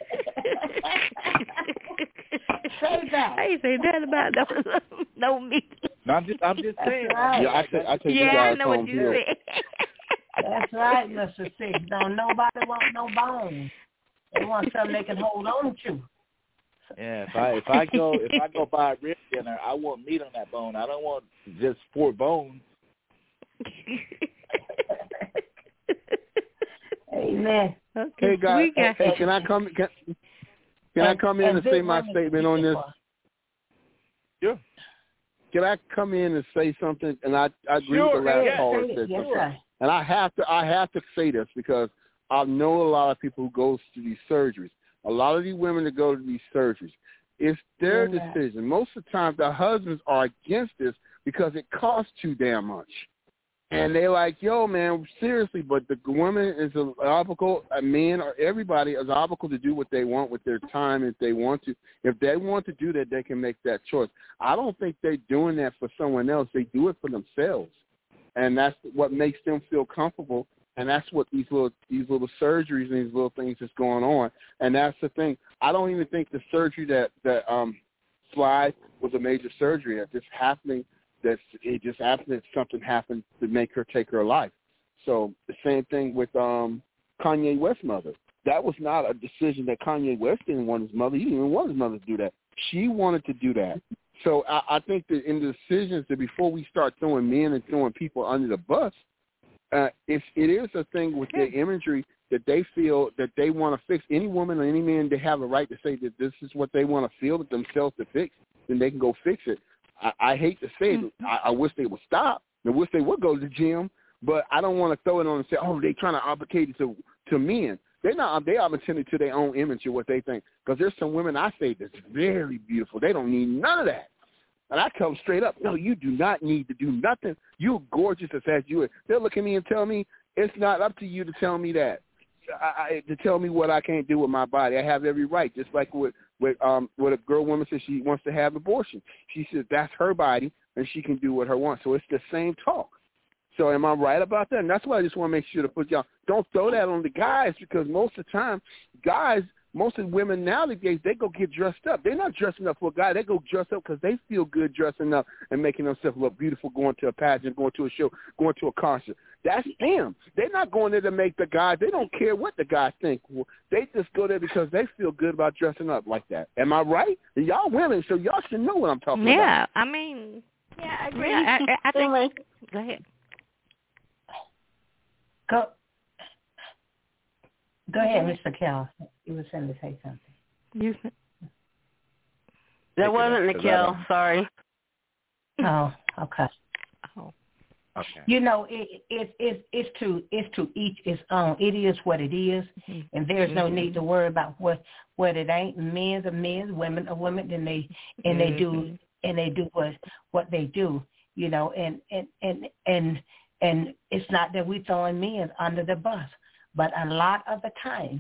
Say that. I ain't say that about no meat. No, I'm just saying. Right. Yeah, I think you I guys know what you said. That's right, Mr. Six. Nobody wants no bones. They want something they can hold on to. Yeah, if I go buy a rib dinner, I want meat on that bone. I don't want just 4 bones. Amen. Okay. Hey guys, can I come? Can I come in and say my statement on this? Sure. Can I come in and say something? And I agree with the last caller said something. And I have to say this because I know a lot of people who go to these surgeries. A lot of these women that go to these surgeries, it's their decision. Most of the time, the husbands are against this because it costs too damn much. And they're like, yo, man, seriously, but the woman is obligated, men or everybody is obligated to do what they want with their time if they want to. If they want to do that, they can make that choice. I don't think they're doing that for someone else. They do it for themselves. And that's what makes them feel comfortable. And that's what these little surgeries and these little things that's going on. And that's the thing. I don't even think the surgery that Slide was a major surgery. It's just happening. It just happened that something happened to make her take her life. So the same thing with Kanye West's mother. That was not a decision that Kanye West didn't want his mother. He didn't even want his mother to do that. She wanted to do that. So I think that in the decisions that before we start throwing men and throwing people under the bus, it is a thing with their imagery that they feel that they want to fix. Any woman or any man, they have a right to say that this is what they want to feel themselves to fix, then they can go fix it. I hate to say it. I wish they would stop. I wish they would go to the gym, but I don't want to throw it on and say, oh, they're trying to obligate it to men. They're not. They are attending to their own image of what they think. Because there's some women I say that's very beautiful. They don't need none of that. And I tell them straight up, no, you do not need to do nothing. You're gorgeous as you are. They'll look at me and tell me, it's not up to you to tell me that. To tell me what I can't do with my body. I have every right, just like with a woman says she wants to have abortion. She says that's her body, and she can do what her wants. So it's the same talk. So am I right about that? And that's why I just want to make sure to put y'all, don't throw that on the guys, because most of the time, guys, most of the women nowadays, they go get dressed up. They're not dressing up for a guy. They go dress up because they feel good dressing up and making themselves look beautiful, going to a pageant, going to a show, going to a concert. That's them. They're not going there to make the guys. They don't care what the guys think. They just go there because they feel good about dressing up like that. Am I right? Y'all women, so y'all should know what I'm talking about. Yeah, I mean, yeah, I agree. Yeah, I think. Go ahead. Go ahead, Mr. Kel. You were saying to say something. That wasn't Nikhil. Sorry. Oh, okay. Oh, okay. You know, it's to each its own. It is what it is, and there's no need to worry about what it ain't. Men's are men's, women are women, and they do what they do. and it's not that we're throwing men under the bus, but a lot of the time,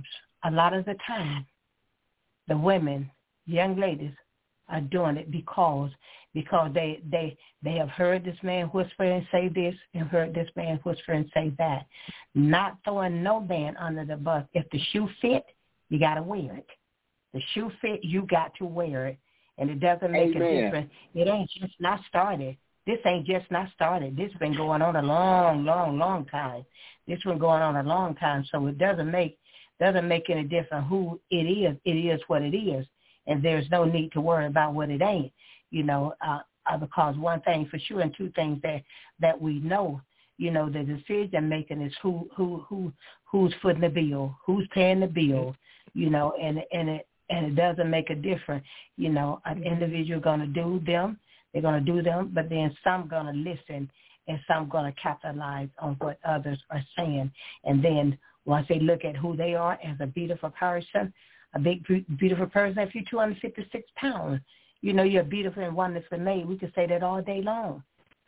the women, young ladies, are doing it because they have heard this man whisper and say this and heard this man whisper and say that. Not throwing no man under the bus. If the shoe fit, you got to wear it. The shoe fit, you got to wear it. And it doesn't make a difference. It ain't just not started. This ain't just not started. This been going on a long, long, long time. This been going on a long time. So it doesn't make any difference who it is. It is what it is. And there's no need to worry about what it ain't, because one thing for sure and two things that we know, the decision making is who's footing the bill, who's paying the bill, and it doesn't make a difference. An individual going to do them, they're going to do them, but then some going to listen and some going to capitalize on what others are saying. And then once they look at who they are as a beautiful person, a big, beautiful person, if you're 256 pounds, you're beautiful and wonderfully made. We could say that all day long.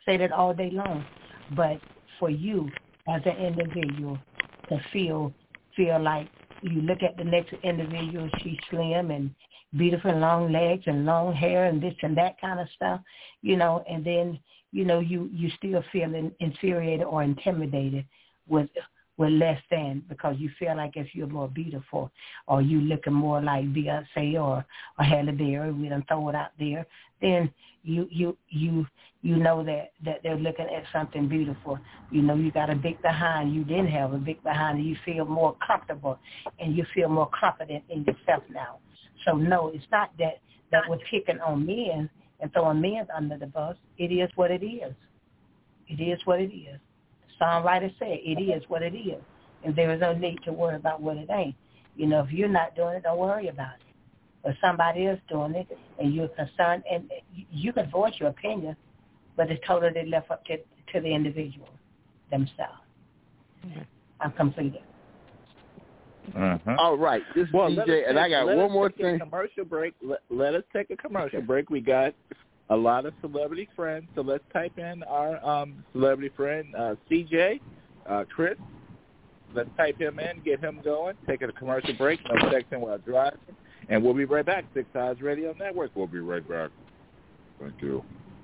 But for you as an individual to feel like you look at the next individual, she's slim and beautiful and long legs and long hair and this and that kind of stuff, and then, you still feel infuriated or intimidated with less than, because you feel like if you're more beautiful or you looking more like Beyonce or Halle Berry, we done throw it out there, then you know that they're looking at something beautiful. You got a big behind. You didn't have a big behind, and you feel more comfortable and you feel more confident in yourself now. So no, it's not that we're picking on men and throwing men under the bus. It is what it is. It is what it is. Songwriter said, it is what it is. And there is no need to worry about what it ain't. If you're not doing it, don't worry about it. But somebody else doing it and you're concerned, and you can voice your opinion, but it's totally left up to the individual themselves. Mm-hmm. I'm completed. Uh-huh. All right. This is DJ, and I got one more thing. Commercial break. Let us take a commercial break. We got a lot of celebrity friends, so let's type in our celebrity friend, CJ, Chris. Let's type him in, get him going, take a commercial break, no texting while driving, and we'll be right back. Six Eyes Radio Network. We'll be right back. Thank you.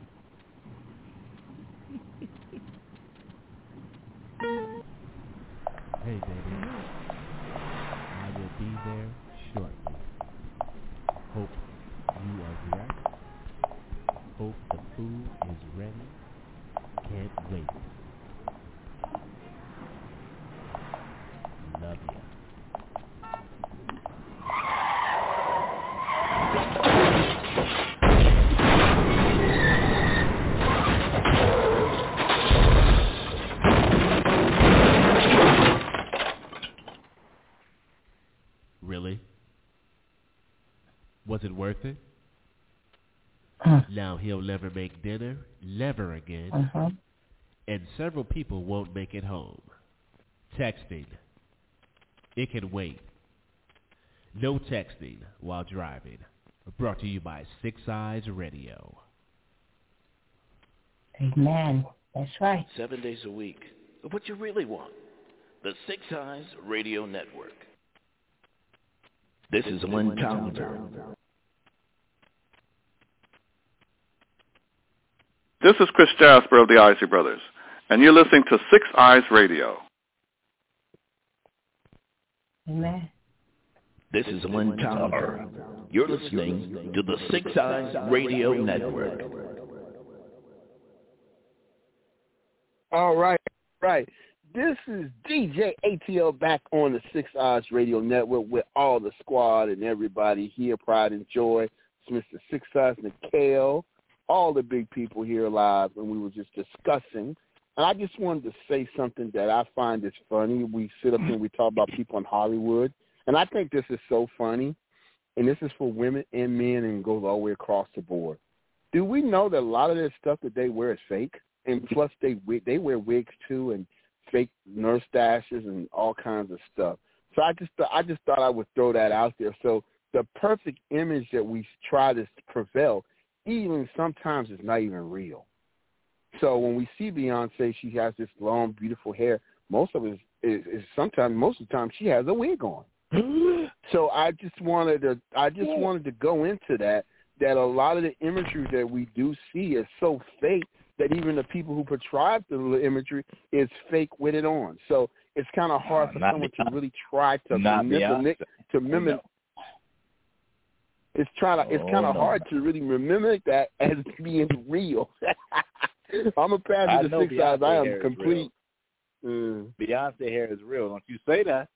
Hey, baby. I will be there shortly. Hope you are dressed. Hope the food is ready. Can't wait. Love ya. Really? Was it worth it? Now he'll never make dinner, never again, and several people won't make it home. Texting. It can wait. No texting while driving. Brought to you by Six Eyes Radio. Amen. That's right. 7 days a week. What you really want. The Six Eyes Radio Network. This is Lynn Townsend. This is Chris Jasper of the Isley Brothers, and you're listening to Six Eyes Radio. Amen. This is Lynn Townsend. You're listening to the Six Eyes Radio Network. All right. This is DJ ATL back on the Six Eyes Radio Network with all the squad and everybody here, Pride and Joy. It's Mr. Six Eyes, Nikhil, all the big people here live, and we were just discussing. And I just wanted to say something that I find is funny. We sit up and we talk about people in Hollywood, and I think this is so funny, and this is for women and men and goes all the way across the board. Do we know that a lot of this stuff that they wear is fake? And plus they wear wigs too and fake nurse stashes and all kinds of stuff. So I just thought I would throw that out there. So the perfect image that we try to prevail even sometimes is not even real. So when we see Beyonce, she has this long, beautiful hair. Most of it is sometimes, most of the time, she has a wig on. So I just wanted to go into that a lot of the imagery that we do see is so fake that even the people who portray the imagery is fake with it on. So it's kind of hard for someone to really try to mimic. It's kind of hard to really mimic that as being real. I'm a pastor to 6 eyes. I am complete. Beyonce hair is real. Don't you say that?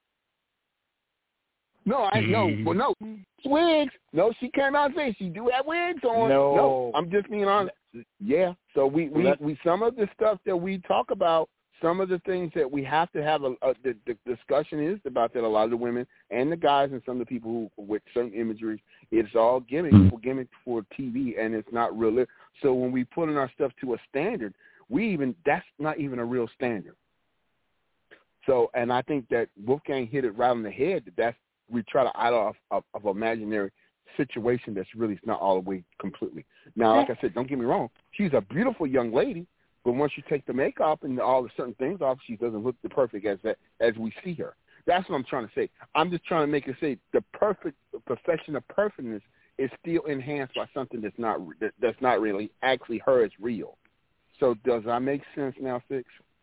No, I know. Well, no wigs. No, she came out and said she do have wigs on. No, I'm just being honest. Yeah. So we some of the stuff that we talk about, some of the things that we have to have the discussion is about that a lot of the women and the guys and some of the people who with certain imagery, it's all gimmick for TV and it's not real. So when we put in our stuff to a standard, that's not even a real standard. So, and I think that Wolfgang hit it right on the head. We try to idle of imaginary situation that's really not all the way completely. Now, like I said, don't get me wrong. She's a beautiful young lady, but once you take the makeup and all the certain things off, she doesn't look the perfect as we see her. That's what I'm trying to say. I'm just trying to make it say the perfection of perfectness is still enhanced by something that's not really actually her as real. So does that make sense now, Six?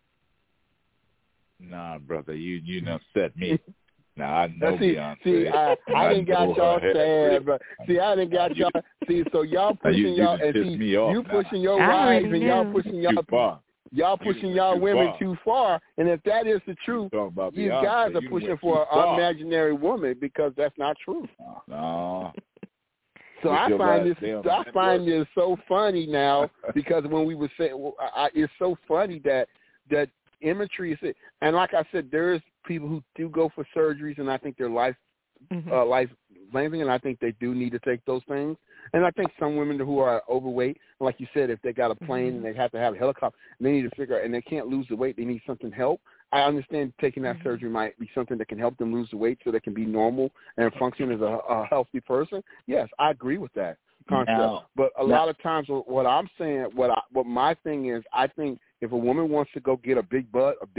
Nah, brother, you done set me. Now I know Beyonce. See, I didn't got y'all sad, but see, I didn't got y'all. See, so y'all pushing y'all, and see, you pushing your wives, and y'all pushing y'all pushing y'all women too far. And if that is the truth, you guys are pushing for an imaginary woman because that's not true. No. So I find this so funny now because when we were saying, it's so funny that imagery is it. And like I said, there's people who do go for surgeries, and I think their life lengthening, and I think they do need to take those things. And I think some women who are overweight, like you said, if they got a plane and they have to have a helicopter, they need to figure out, and they can't lose the weight, they need something help. I understand taking that surgery might be something that can help them lose the weight so they can be normal and function as a healthy person. Yes, I agree with that concept. But a lot of times what I'm saying, what my thing is, I think if a woman wants to go get a big butt, a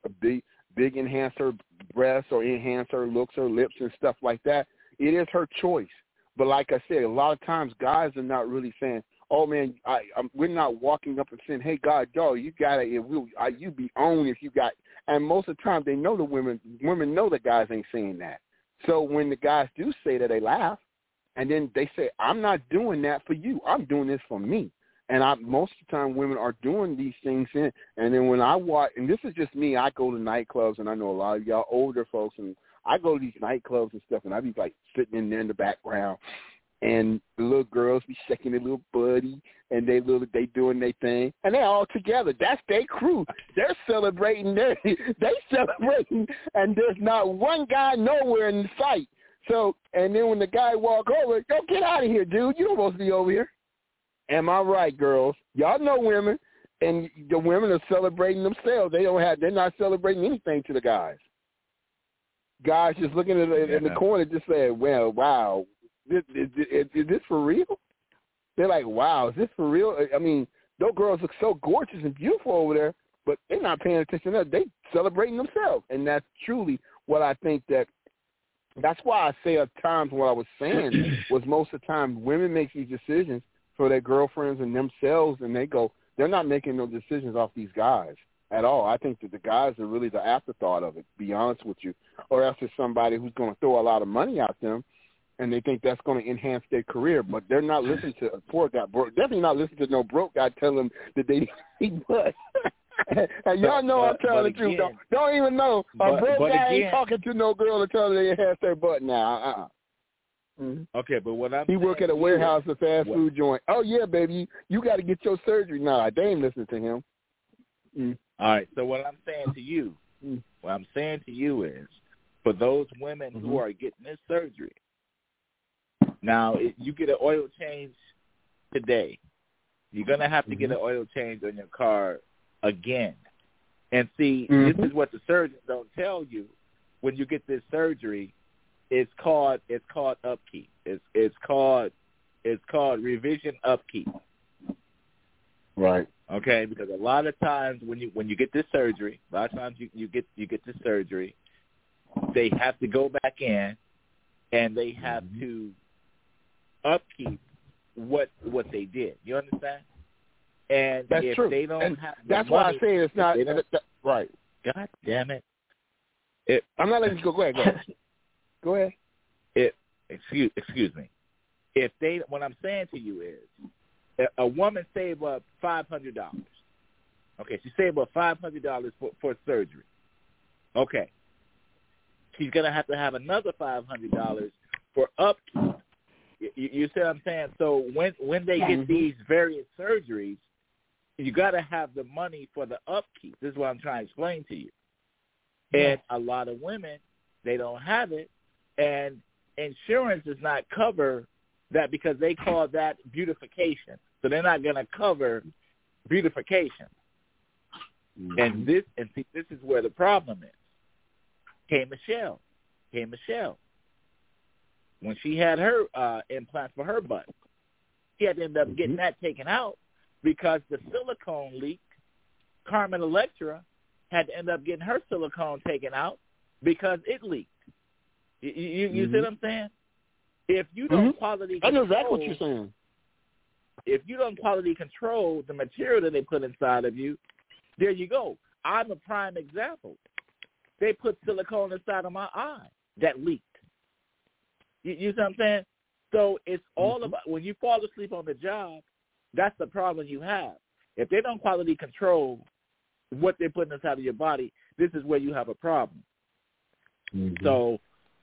big enhance her breasts or enhance her looks or lips and stuff like that, it is her choice. But like I said, a lot of times guys are not really saying, oh, man, we're not walking up and saying, hey, God, dog, you got it. You be on if you got. And most of the time they know the women know the guys ain't saying that. So when the guys do say that, they laugh. And then they say, I'm not doing that for you. I'm doing this for me. And most of the time women are doing these things. And then when I watch, and this is just me, I go to nightclubs, and I know a lot of y'all older folks, and I go to these nightclubs and stuff, and I be like sitting in there in the background, and the little girls be shaking their little buddy, and they doing their thing, and they all together. That's their crew. They're celebrating. They celebrating, and there's not one guy nowhere in sight. So, and then when the guy walk over, go get out of here, dude. You don't supposed to be over here. Am I right, girls? Y'all know women, and the women are celebrating themselves. They're not celebrating anything to the guys. Guys just looking at it in the corner, just saying, "Well, wow, is this for real?" They're like, "Wow, is this for real?" I mean, those girls look so gorgeous and beautiful over there, but they're not paying attention to that. They celebrating themselves, and that's truly what I think that. That's why I say at times what I was saying was most of the time women make these decisions for their girlfriends and themselves, and they're not making no decisions off these guys at all. I think that the guys are really the afterthought of it, to be honest with you, or else it's somebody who's going to throw a lot of money at them, and they think that's going to enhance their career, but they're not listening to a poor guy, definitely not listening to no broke guy tell them that they need butt. And y'all know I'm telling the truth. Don't even know. A broke guy ain't talking to no girl to tell her they enhance their butt now. Okay, but what I'm he work at a warehouse, a fast food joint. Oh yeah, baby, you got to get your surgery. Nah, they ain't listening to him. All right. So what I'm saying to you, is, for those women who are getting this surgery, now if you get an oil change today, you're gonna have to get an oil change on your car again. And see, this is what the surgeons don't tell you when you get this surgery. It's called upkeep. It's called revision upkeep. Right. Okay, because a lot of times when you get this surgery, a lot of times you get this surgery, they have to go back in and they have to upkeep what they did. You understand? And that's if true. they don't and have the that's money, why I say it's not right. God damn it! I'm not letting you go. Go ahead. Go ahead. Excuse me. What I'm saying to you is, a woman save up $500. Okay, she saved up $500 for surgery. Okay, she's gonna have to have another $500 for upkeep. You see what I'm saying? So when they get these various surgeries, you got to have the money for the upkeep. This is what I'm trying to explain to you. And a lot of women, they don't have it, and insurance does not cover that because they call that beautification. So they're not going to cover beautification. And this is where the problem is. K. Michelle. When she had her implants for her butt, she had to end up getting that taken out because the silicone leaked. Carmen Electra had to end up getting her silicone taken out because it leaked. You see what I'm saying? If you don't quality control, I know exactly what you're saying. If you don't quality control the material that they put inside of you, there you go. I'm a prime example. They put silicone inside of my eye that leaked. You see what I'm saying? So it's all about, when you fall asleep on the job, that's the problem you have. If they don't quality control what they're putting inside of your body, this is where you have a problem. So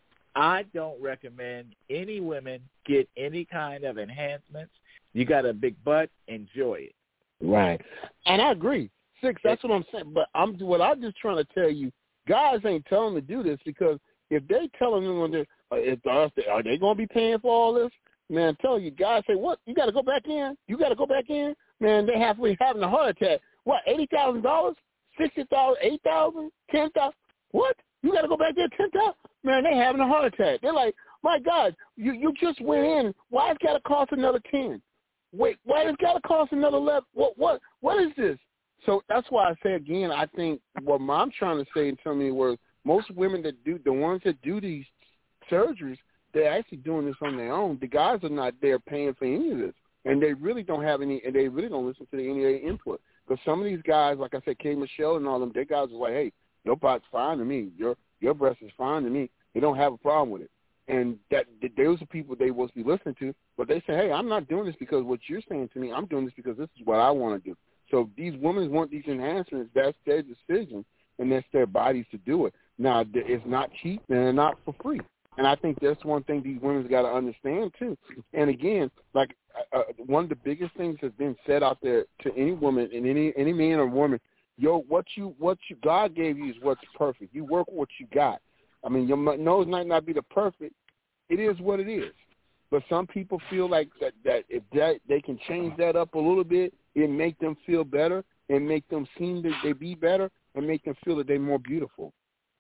I don't recommend any women get any kind of enhancements. You got a big butt, enjoy it. Right. And I agree. Six, that's what I'm saying. But I'm just trying to tell you, guys ain't telling them to do this because if they telling them when are they going to be paying for all this? Man, tell you guys say, what? You got to go back in? You got to go back in? Man, they halfway having a heart attack. What, $80,000? $60,000? $8,000? $10,000? What? You got to go back there, $10,000? Man, they having a heart attack. They're like, my God, you just went in. Why it's got to cost another 10? Wait, why it's got to cost another 11? What is this? So that's why I say again, I think what I'm trying to say in so many words, most women the ones that do these surgeries, they're actually doing this on their own. The guys are not there paying for any of this, and they really don't have any, and they really don't listen to any input. Because some of these guys, like I said, K. Michelle and all them, their guys are like, hey, your butt's fine to me, your breast is fine to me. They don't have a problem with it, and those are people they supposed to be listening to. But they say, hey, I'm not doing this because what you're saying to me. I'm doing this because this is what I want to do. So these women want these enhancements. That's their decision, and that's their bodies to do it. Now, it's not cheap, and they're not for free. And I think that's one thing these women's got to understand, too. And, again, like one of the biggest things that's been said out there to any woman and any man or woman, what God gave you is what's perfect. You work with what you got. I mean, your nose might not be the perfect. It is what it is. But some people feel like that if they can change that up a little bit, it make them feel better and make them seem that they be better and make them feel that they're more beautiful.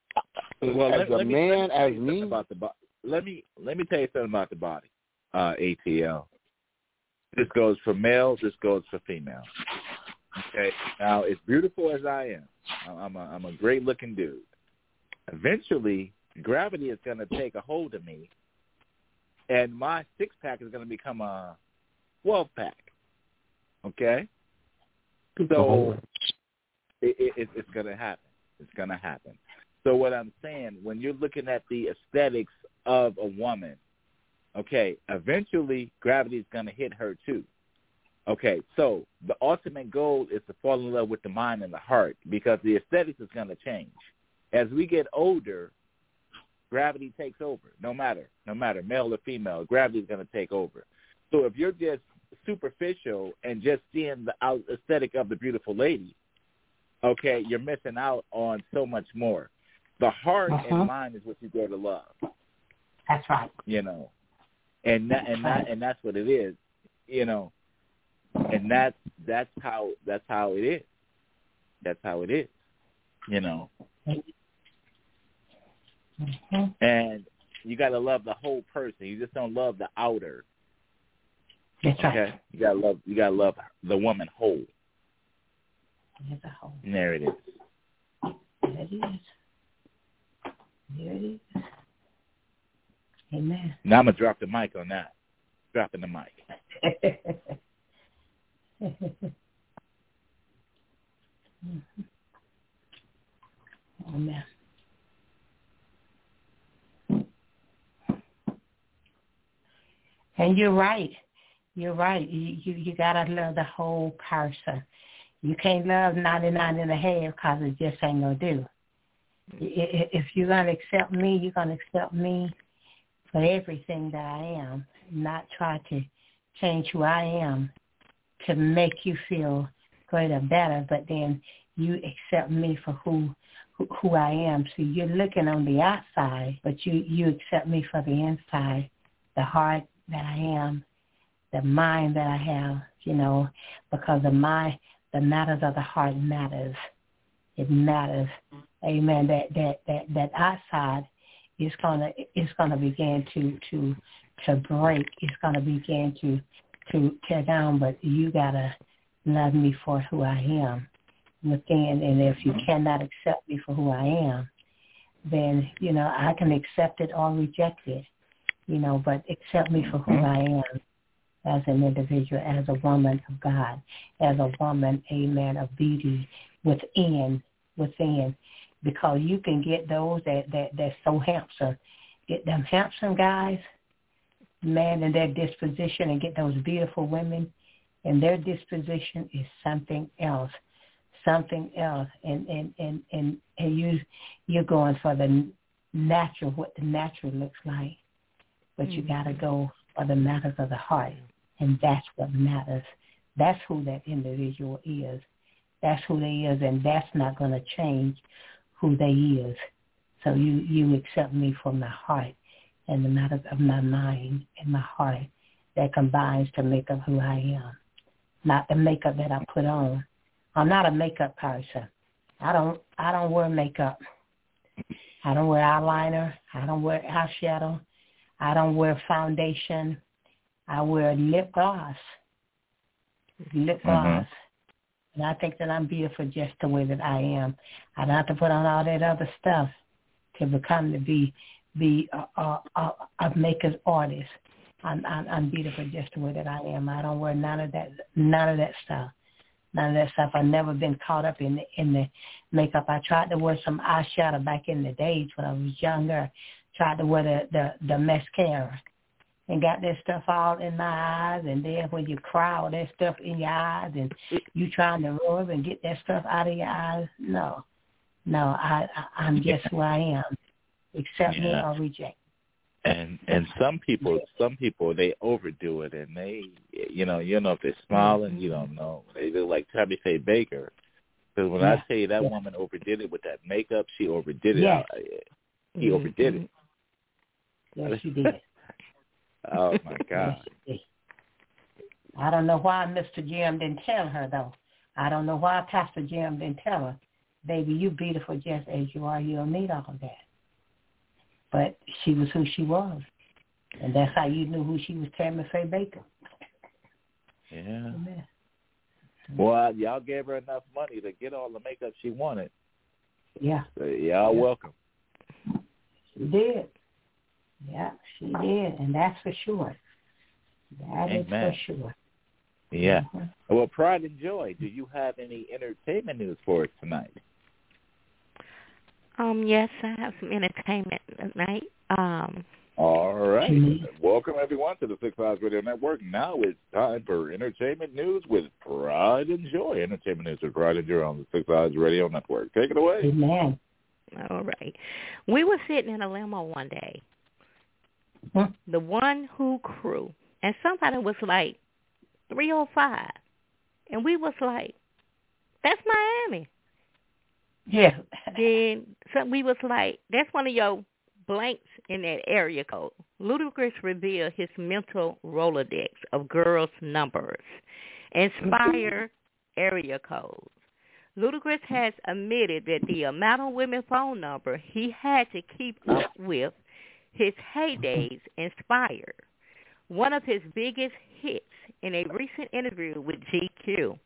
Well, let me tell you something about the body, ATL. This goes for males. This goes for females. Okay. Now, as beautiful as I am, I'm a great looking dude. Eventually, gravity is going to take a hold of me, and my 6-pack is going to become a 12-pack. Okay. So it's going to happen. It's going to happen. So what I'm saying, when you're looking at the aesthetics of a woman, okay, eventually gravity is going to hit her too. Okay, so the ultimate goal is to fall in love with the mind and the heart because the aesthetics is going to change. As we get older, gravity takes over, no matter, male or female, gravity is going to take over. So if you're just superficial and just seeing the aesthetic of the beautiful lady, okay, you're missing out on so much more. The heart and mind is what you grow to love. That's right. You know, and that's what it is. You know, and that's how it is. That's how it is. You know, and you got to love the whole person. You just don't love the outer. That's okay, right. You gotta love the woman whole. As a whole. There it is. There it is. There it is. Amen. Now I'm going to drop the mic on that. Dropping the mic. Amen. And you're right. You're right. You gotta love the whole person. You can't love 99 and a half because it just ain't gonna do. If you're gonna accept me, you're gonna accept me for everything that I am, not try to change who I am to make you feel great or better, but then you accept me for who I am. So you're looking on the outside, but you accept me for the inside, the heart that I am, the mind that I have, because the matters of the heart matters. It matters. Amen. That outside is gonna begin to break. It's gonna begin to tear down, but you gotta love me for who I am within. And if you cannot accept me for who I am, then I can accept it or reject it. But accept me for who I am as an individual, as a woman of God, as a woman, amen, of beauty within, because you can get those that's so handsome. Get them handsome guys, man, and their disposition, and get those beautiful women, and their disposition is something else, and you're going for the natural, what the natural looks like. But you got to go for the matters of the heart, and that's what matters. That's who that individual is. That's who they is, and that's not going to change who they is. So you accept me from my heart and the matters of my mind and my heart that combines to make up who I am, not the makeup that I put on. I'm not a makeup person. I don't wear makeup. I don't wear eyeliner. I don't wear eyeshadow. I don't wear foundation. I wear lip gloss. And I think that I'm beautiful just the way that I am. I don't have to put on all that other stuff to become to be a maker's artist. I'm beautiful just the way that I am. I don't wear none of that stuff. I've never been caught up in the makeup. I tried to wear some eyeshadow back in the days when I was younger. Tried to wear the mascara and got that stuff all in my eyes, and then when you cry, all that stuff in your eyes, and you trying to rub and get that stuff out of your eyes. No, I'm just who I am. Accept me or reject. And some people they overdo it, and they if they're smiling, you don't know. They look like Tammy Faye Baker. Because when I tell you that woman overdid it with that makeup, she overdid it. Yes. He overdid it. Yes, she did. Oh, my God. Yes, I don't know why Mr. Jim didn't tell her, though. I don't know why Pastor Jim didn't tell her, baby, you beautiful just as you are. You don't need all of that. But she was who she was. And that's how you knew who she was, Tammy Faye Baker. Yeah. Amen. Well, y'all gave her enough money to get all the makeup she wanted. Yeah. So y'all welcome. She did. Yeah, she did, and that's for sure. That is for sure. Yeah. Well, Pride and Joy, do you have any entertainment news for us tonight? Yes, I have some entertainment tonight. All right. Welcome, everyone, to the 6 Eyes Radio Network. Now it's time for entertainment news with Pride and Joy. Entertainment news with Pride and Joy on the 6 Eyes Radio Network. Take it away. Amen. All right. We were sitting in a limo one day, the One Who crew, and somebody was like 305, and we was like, that's Miami. Yeah. Then we was like, that's one of your blanks in that area code. Ludacris revealed his mental Rolodex of girls' numbers, Inspire area codes. Ludacris has admitted that the amount of women's phone number he had to keep up with his heydays inspired. One of his biggest hits in a recent interview with GQ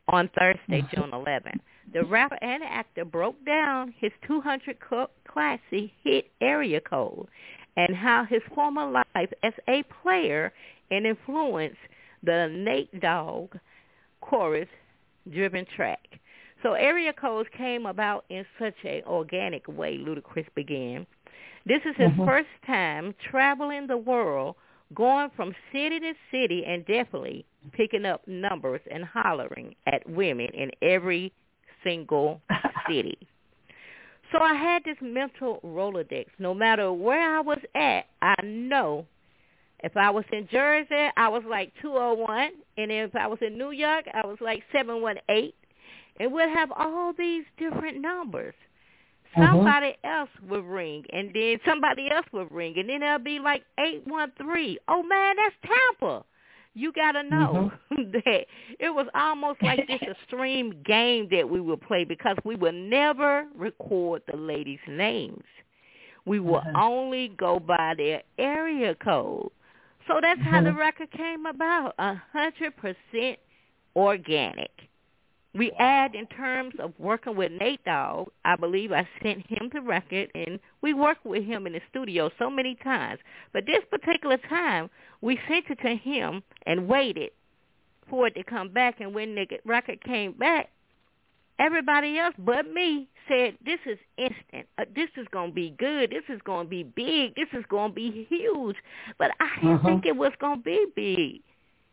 on Thursday, June 11th. The rapper and actor broke down his 200 classic hit Area Code and how his former life as a player and influenced the Nate Dogg chorus-driven track. So Area Codes came about in such an organic way, Ludacris began. This is his first time traveling the world, going from city to city and definitely picking up numbers and hollering at women in every single city. So I had this mental Rolodex. No matter where I was at, I know if I was in Jersey, I was like 201, and if I was in New York, I was like 718, and we'd have all these different numbers. Somebody else would ring, and then somebody else would ring, and then there'll be like 813. Oh, man, that's Tampa. You got to know that it was almost like this extreme game that we would play because we would never record the ladies' names. We would only go by their area code. So that's how the record came about, 100% organic. We add in terms of working with Nate Dogg. I believe I sent him the record, and we worked with him in the studio so many times. But this particular time, we sent it to him and waited for it to come back. And when the record came back, everybody else but me said, this is instant. This is going to be good. This is going to be big. This is going to be huge. But I didn't think it was going to be big.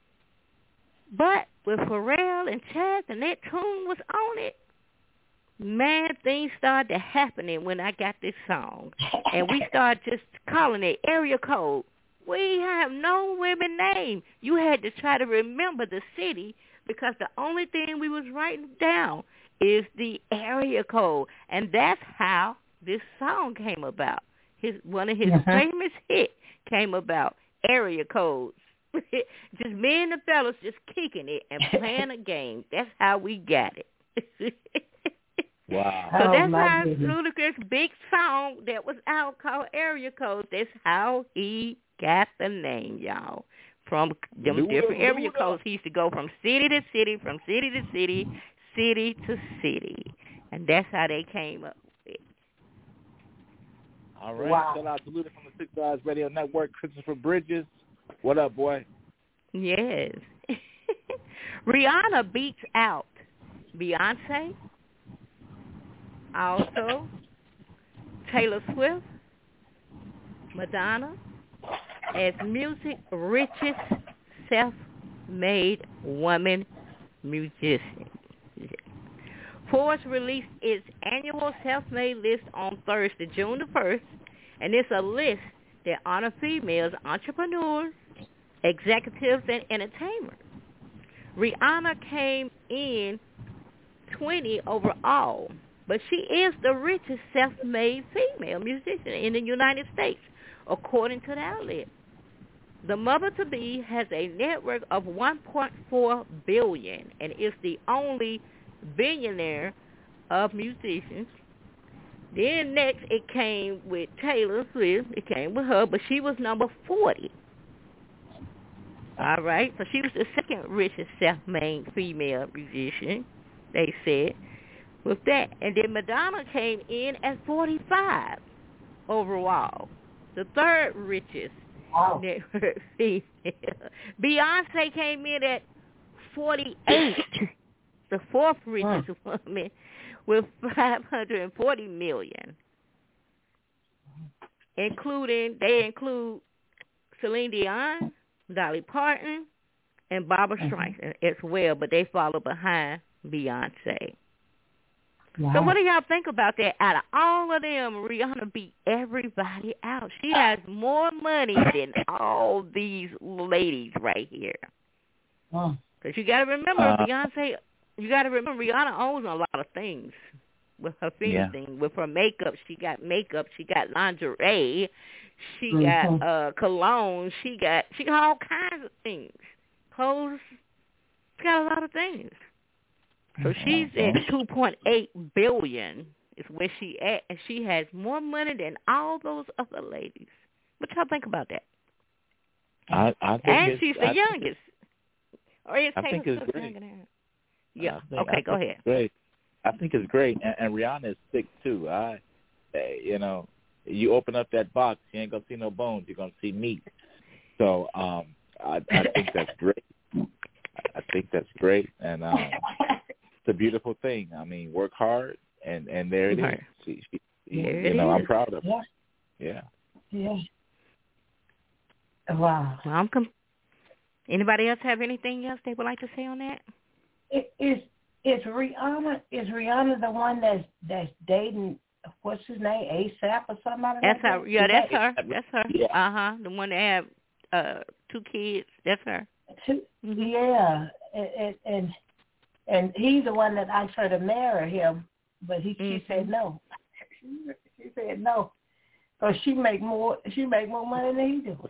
But with Pharrell and Chaz and that tune was on it, man, things started happening when I got this song. And we started just calling it Area Code. We have no women name. You had to try to remember the city because the only thing we was writing down is the area code. And that's how this song came about. One of his famous hits came about, Area Codes. Just me and the fellas just kicking it and playing a game. That's how we got it. Wow. So that's how Ludacris' big song that was out called Area Codes. That's how he got the name, y'all. From them different area codes. He used to go from city to city, from city to city, city to city. And that's how they came up with it. All right. Wow. Shout out to Luda from the 6 Eyes Radio Network, Christopher Bridges. What up, boy? Yes. Rihanna beats out Beyonce, also Taylor Swift, Madonna, as music richest self-made woman musician. Forbes released its annual self-made list on Thursday, June the 1st, and it's a list that honor females, entrepreneurs, executives, and entertainers. Rihanna came in 20 overall, but she is the richest self-made female musician in the United States, according to the outlet. The mother-to-be has a net worth of $1.4 billion and is the only billionaire of musicians. Then next it came with Taylor Swift. It came with her, but she was number 40. All right, so she was the second richest self-made female musician, they said, with that. And then Madonna came in at 45 overall, the third richest network female. Beyonce came in at 48, the fourth richest woman, with $540 million, they include Celine Dion, Dolly Parton, and Barbara Streisand as well, but they follow behind Beyonce. Wow. So what do y'all think about that? Out of all of them, Rihanna beat everybody out. She has more money than all these ladies right here. Because you got to remember, Rihanna owns a lot of things with her thing. With her makeup, she got lingerie, she got cologne, she got all kinds of things. Clothes, she got a lot of things. So she's at $2.8 billion is where she at, and she has more money than all those other ladies. What y'all think about that? I think and she's the youngest. I think it's great. Yeah. Okay, go ahead. Great. I think it's great, and Rihanna is sick too. You open up that box, you ain't gonna see no bones. You're gonna see meat. So I think that's great. I think that's great, and it's a beautiful thing. I mean, work hard, and there it is. She, I'm proud of her. Yeah. Yeah. Wow. Well, anybody else have anything else they would like to say on that? Is Rihanna the one that's dating? What's his name? ASAP or somebody? That's like her. that? Yeah, that's her. That's her. Yeah. The one that have 2 kids. That's her. Yeah, and he's the one that asked her to marry him, but she said no. She said no, because she make more money than he do.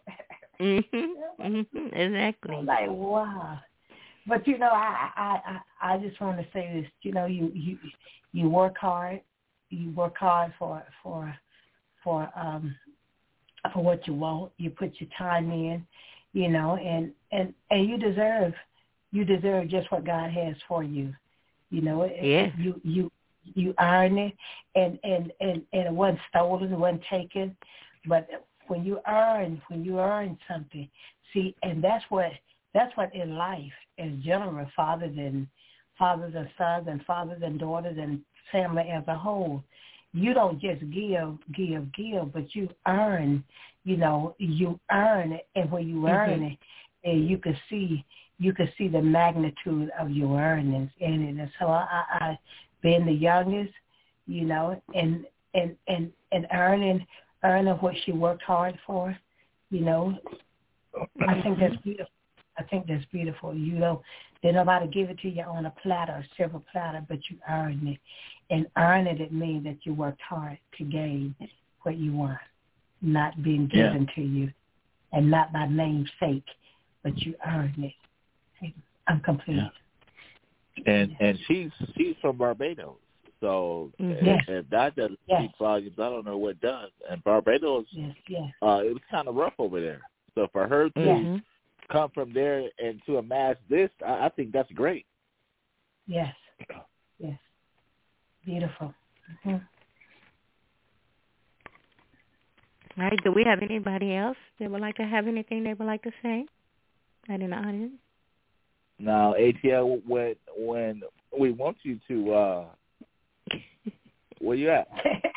Exactly. I'm like, wow. But I just want to say this. You work hard. You work hard for what you want. You put your time in, and you deserve just what God has for you. Yeah. You earn it, and it wasn't stolen, it wasn't taken. But when you earn something, see, and that's what in life in general, fathers and sons and fathers and daughters and family as a whole, you don't just give, but you earn. You earn it, and when you earn it, and you can see the magnitude of your earnings in it. And so I being the youngest, and earning what she worked hard for, I think that's beautiful. Did nobody give it to you on a platter, a silver platter, but you earned it. And earning it means that you worked hard to gain what you want, not being given to you, and not by namesake, but you earned it. I'm complete. Yeah. And she's from Barbados, so if that doesn't speak volumes, I don't know what does. And Barbados, it was kind of rough over there. So for her to come from there and to amass this, I think that's great. Yes. Beautiful. All right. Do we have anybody else that would like to have anything they would like to say? Out in the audience. Now, ATL, when we want you to, where you at?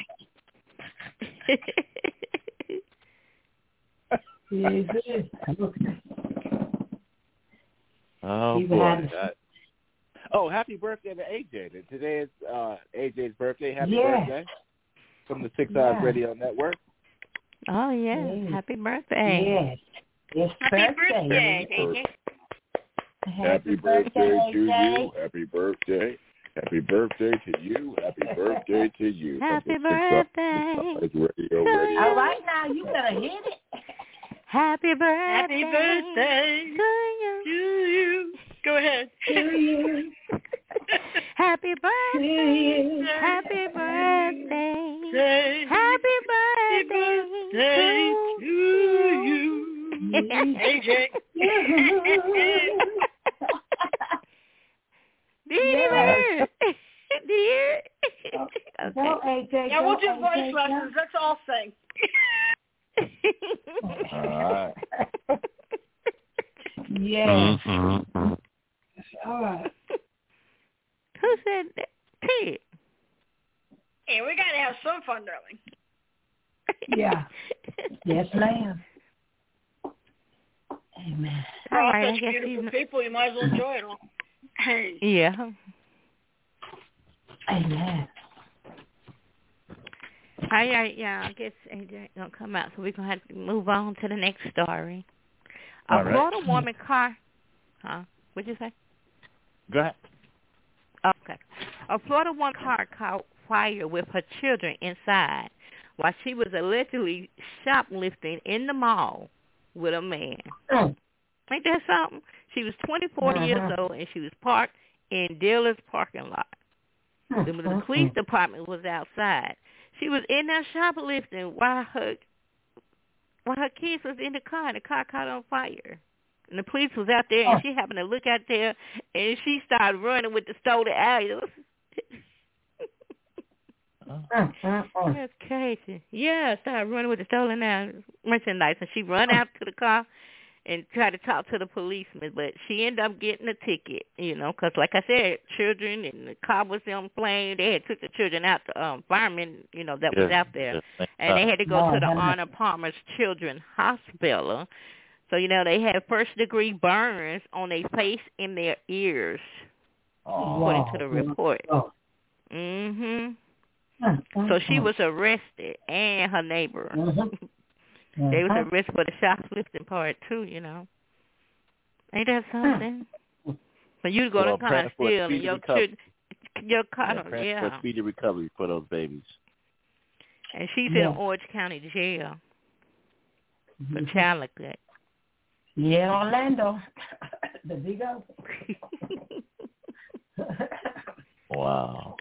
Oh boy! Happy birthday to AJ! Today is AJ's birthday. Happy birthday from the 6 Eyes Radio Network. Oh yes, happy birthday! Yes, happy birthday, AJ! Happy birthday to you! Happy birthday! Happy birthday to you! Happy birthday to you! Happy birthday! Radio. All right, now you better hit it. Happy birthday! Happy birthday to you! Go ahead. To you. Happy birthday! Happy birthday! Happy birthday to you! AJ. Dear. Okay. Go, AJ. Yeah, we'll do voice lessons. Let's all sing. All right. Yes. All right. Who said that? Ted. Hey, we got to have some fun, darling. Yeah. Yes, ma'am. Amen. All right, such beautiful people, you might as well enjoy it all. Hey. Yeah. Amen. All right, yeah, I guess AJ ain't going to come out, so we're going to have to move on to the next story. A Florida woman car... Huh? What'd you say? Go ahead. Okay. A Florida woman car caught fire with her children inside while she was allegedly shoplifting in the mall with a man. Ain't that something? She was 24 years old, and she was parked in dealer's parking lot. The police department was outside. She was in there shoplifting while her kids was in the car, and the car caught on fire. And the police was out there, and she happened to look out there, and she started running with the stolen items. That's crazy. Yeah, started running with the stolen merchandise, and she run out to the car and tried to talk to the policeman, but she ended up getting a ticket, because like I said, children, and the car was on flame. They had took the children out to firemen, that was out there, and they had to go to the Arnold Palmer's Children's Hospital. So, they had first-degree burns on their face and their ears, according to the report. So she was arrested, and her neighbor. They was arrested for the shoplifting part, too, Ain't that something? So you go to car and steal, and your car, for speedy recovery for those babies. And she's in Orange County Jail for child neglect. Yeah, Orlando. The big O. Wow.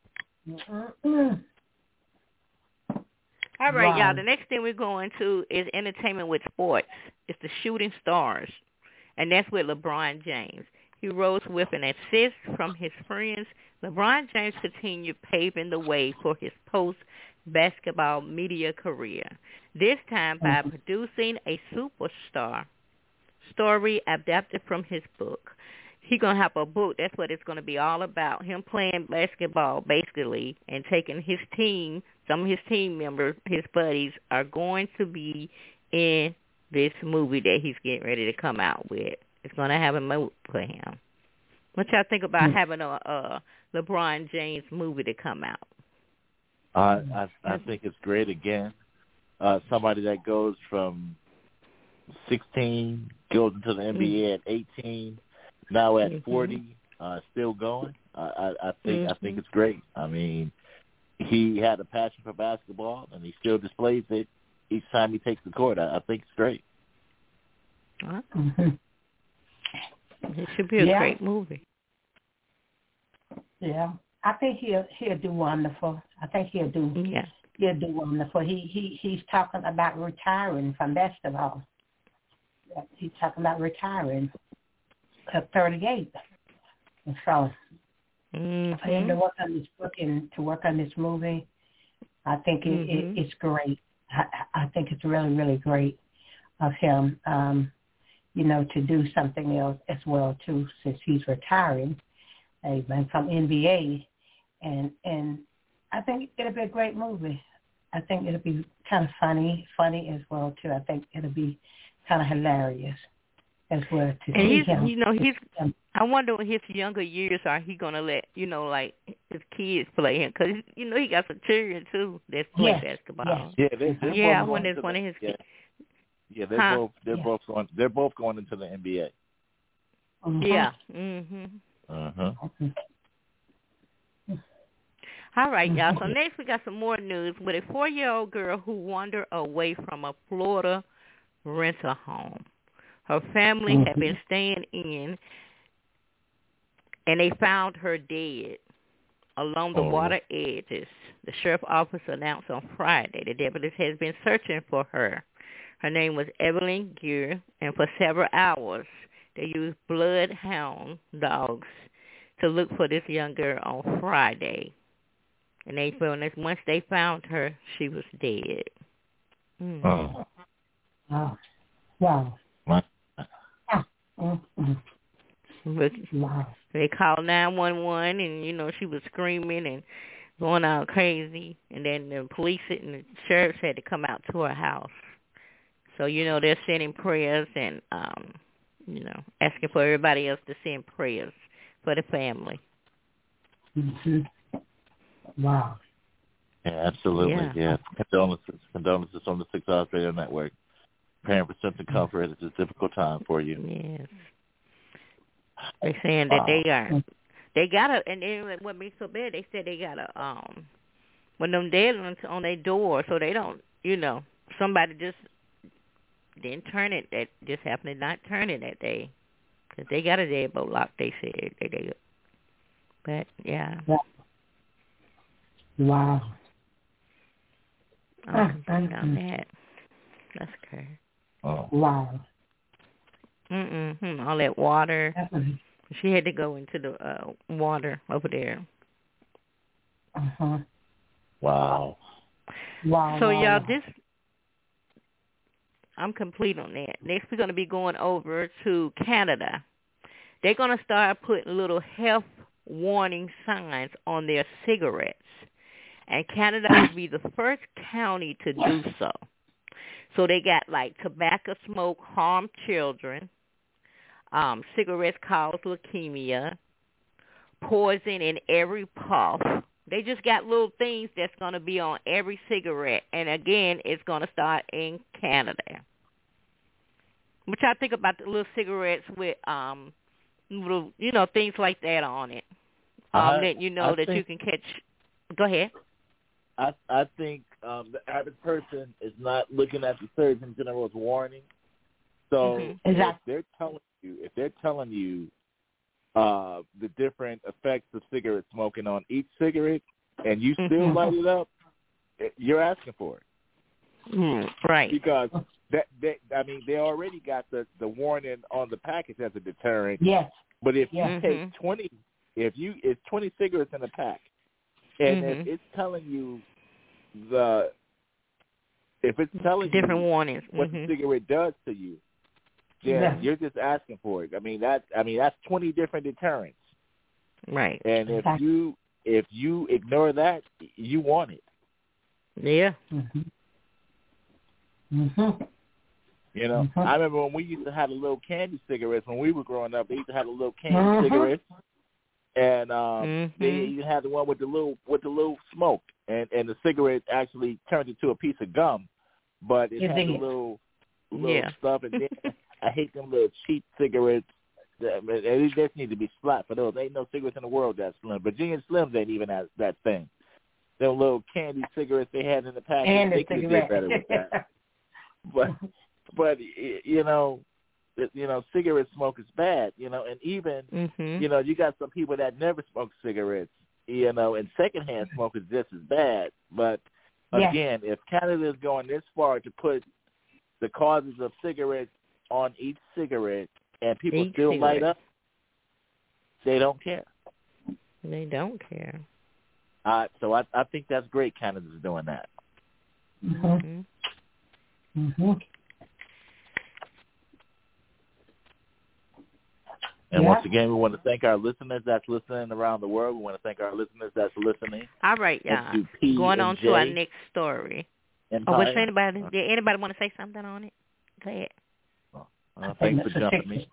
All right, y'all. The next thing we're going to is entertainment with sports. It's the Shooting Stars, and that's with LeBron James. He rose with an assist from his friends. LeBron James continued paving the way for his post-basketball media career, this time by producing a superstar story adapted from his book. He's going to have a book. That's what it's going to be all about, him playing basketball, basically, and taking his team. Some of his team members, his buddies, are going to be in this movie that he's getting ready to come out with. It's going to have a movie for him. What y'all think about having a LeBron James movie to come out? I think it's great. Again, somebody that goes from 16, goes into the NBA at 18, now at 40, still going. I think it's great. I mean, he had a passion for basketball, and he still displays it each time he takes the court. I think it's great. It should be a great movie. Yeah, I think he'll do wonderful. I think he'll do wonderful. He's talking about retiring from basketball. He's talking about retiring at 38. And so for him to work on this book and to work on this movie, I think it's great. I think it's really, really great of him, to do something else as well, too, since he's retiring from NBA. And I think it'll be a great movie. I think it'll be kind of funny as well, too. I think it'll be kind of hilarious as well to see him. I wonder what his younger years are. He gonna let like his kids play him because he got some children too that play basketball. Yeah, I wonder if one of his kids. Yeah, they're both going into the NBA. Yeah. All right, y'all. So next we got some more news with a 4-year-old girl who wandered away from a Florida rental home. Her family had been staying in, and they found her dead along the water edges. The sheriff's office announced on Friday the deputies has been searching for her. Her name was Evelyn Gear, and for several hours they used bloodhound dogs to look for this young girl on Friday. And they found that once they found her, she was dead. Wow. They called 911, and she was screaming and going out crazy. And then the police and the sheriffs had to come out to her house. So they're sending prayers and asking for everybody else to send prayers for the family. Wow. Yeah, absolutely. Yeah. Condolences on the 6 Hours Radio Network. Praying for strength and comfort. It's a difficult time for you. Yes. They're saying that they got a, and then what makes so bad, they said they got a, when them dead on their door, so they don't, somebody just didn't turn it, that just happened to not turn it that day. Because they got a deadbolt lock, they said. They did. But, yeah. Wow. On that. That's crazy. Wow. All that water. She had to go into the water over there. Wow. So y'all, I'm complete on that. Next, we're going to be going over to Canada. They're going to start putting little health warning signs on their cigarettes. And Canada will be the first county to do so. So they got like tobacco smoke harm children, cigarettes cause leukemia, poison in every puff. They just got little things that's going to be on every cigarette. And again, it's going to start in Canada. What y'all think about the little cigarettes with, little, things like that on it? That that you can catch. Go ahead. I think the average person is not looking at the Surgeon General's warning. So if they're telling you the different effects of cigarette smoking on each cigarette, and you still light it up, you're asking for it. Right. Because they already got the warning on the package as a deterrent. Yes. But if you take 20, it's 20 cigarettes in a pack, and if it's telling you different warnings, what the cigarette does to you, then you're just asking for it. That's 20 different deterrents. Right. And if you ignore that, you want it. Yeah. I remember when we used to have the little candy cigarettes when we were growing up. They used to have the little candy cigarettes, and they even had the one with the little smoke, and the cigarette actually turned into a piece of gum, but it had the little stuff. And then I hate them little cheap cigarettes. They just need to be splat for those. There ain't no cigarettes in the world that slim. Virginia Slims ain't even that thing. Them little candy cigarettes they had in the package, and they could have did better with that. But cigarette smoke is bad, and even you got some people that never smoke cigarettes, and secondhand smoke is just as bad. But again, if Canada is going this far to put the causes of cigarettes on each cigarette and people still light up, they don't care. They don't care. So I think that's great Canada's doing that. And once again, we want to thank our listeners that's listening around the world. We want to thank our listeners that's listening. All right, y'all. Going on to our next story. What's anybody? Did anybody want to say something on it? Go ahead. Thanks for jumping me.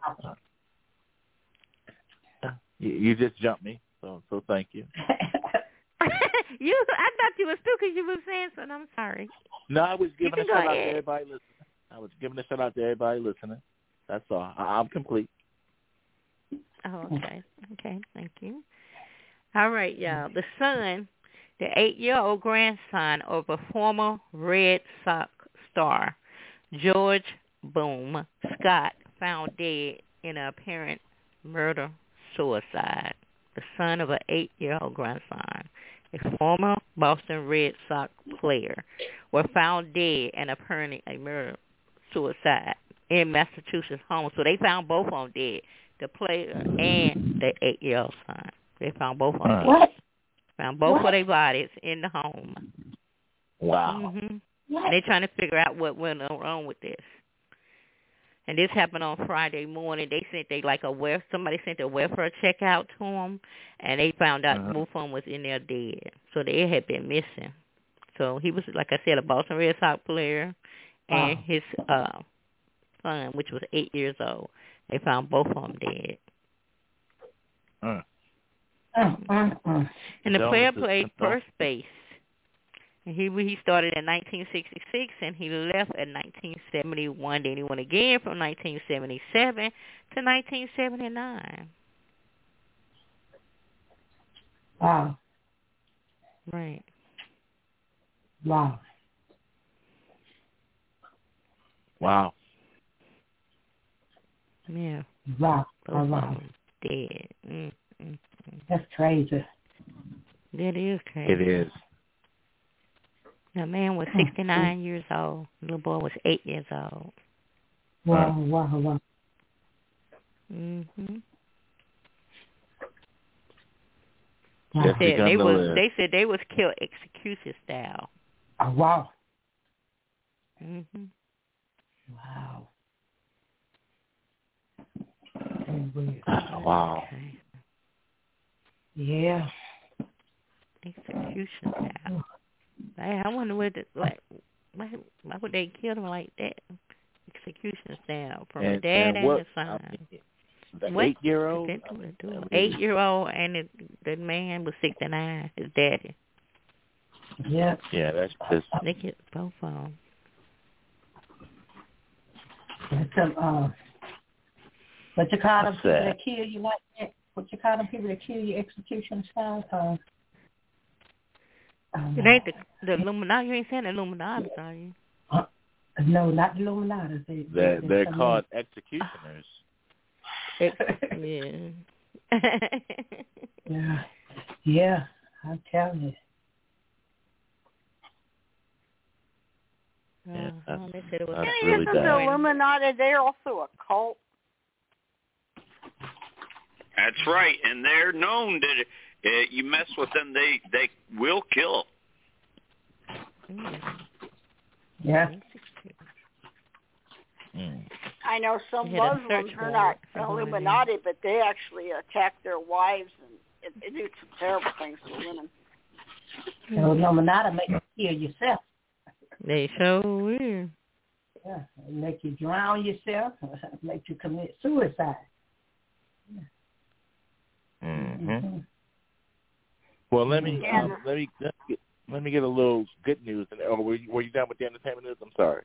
You just jumped me, so thank you. I thought you were still because you were saying something. I'm sorry. No, I was giving a shout out to everybody listening. That's all. I'm complete. Oh, okay. Okay, thank you. All right, y'all. The son, the 8-year-old grandson of a former Red Sox star, George Boom Scott, found dead in an apparent murder-suicide. The son of an 8-year-old grandson, a former Boston Red Sox player, were found dead in apparently a murder-suicide in Massachusetts home. So they found both of them dead, the player and the 8-year-old son. They found both of them dead. Found both of their bodies in the home. Wow. They're trying to figure out what went wrong with this. And this happened on Friday morning. They sent somebody sent a welfare check out to them, and they found out both of them was in there dead. So they had been missing. So he was, like I said, a Boston Red Sox player, and his son, which was 8 years old. They found both of them dead. And the player played first base. And he started in 1966, and he left in 1971. Then he went again from 1977 to 1979. Wow. Right. Wow. Wow. Yeah. Wow. Wow. Dead. That's crazy. That is crazy. It is. The man was 69 years old. The little boy was 8 years old. Wow. Mhm. Yes, They said they was killed execution style. Oh, wow. Mhm. Wow. Wow. Okay. Yeah. Execution style. I wonder why would they kill them like that? Execution style from the dad and the son. The 8-year-old? 8-year-old, and the man was 69, his daddy. Yeah. Yeah, that's just... They killed both of them. What you call them people that kill you like that? What you call them people that kill you execution style? It ain't the Illuminati. You ain't saying the Illuminati, are you? No, not the Illuminati. They're called executioners. Yeah. Yeah, I'm telling you. Yeah, they said it was really isn't the Illuminati, they're also a cult? That's right, and they're known that you mess with them, they will kill. Yeah. I know some Muslims are not Illuminati, but they actually attack their wives and they do some terrible things to women. The Illuminati make you kill yourself. They so weird. Yeah, they make you drown yourself, make you commit suicide. Mm-hmm. Well, let me get a little good news. Were you done with the entertainment news? I'm sorry.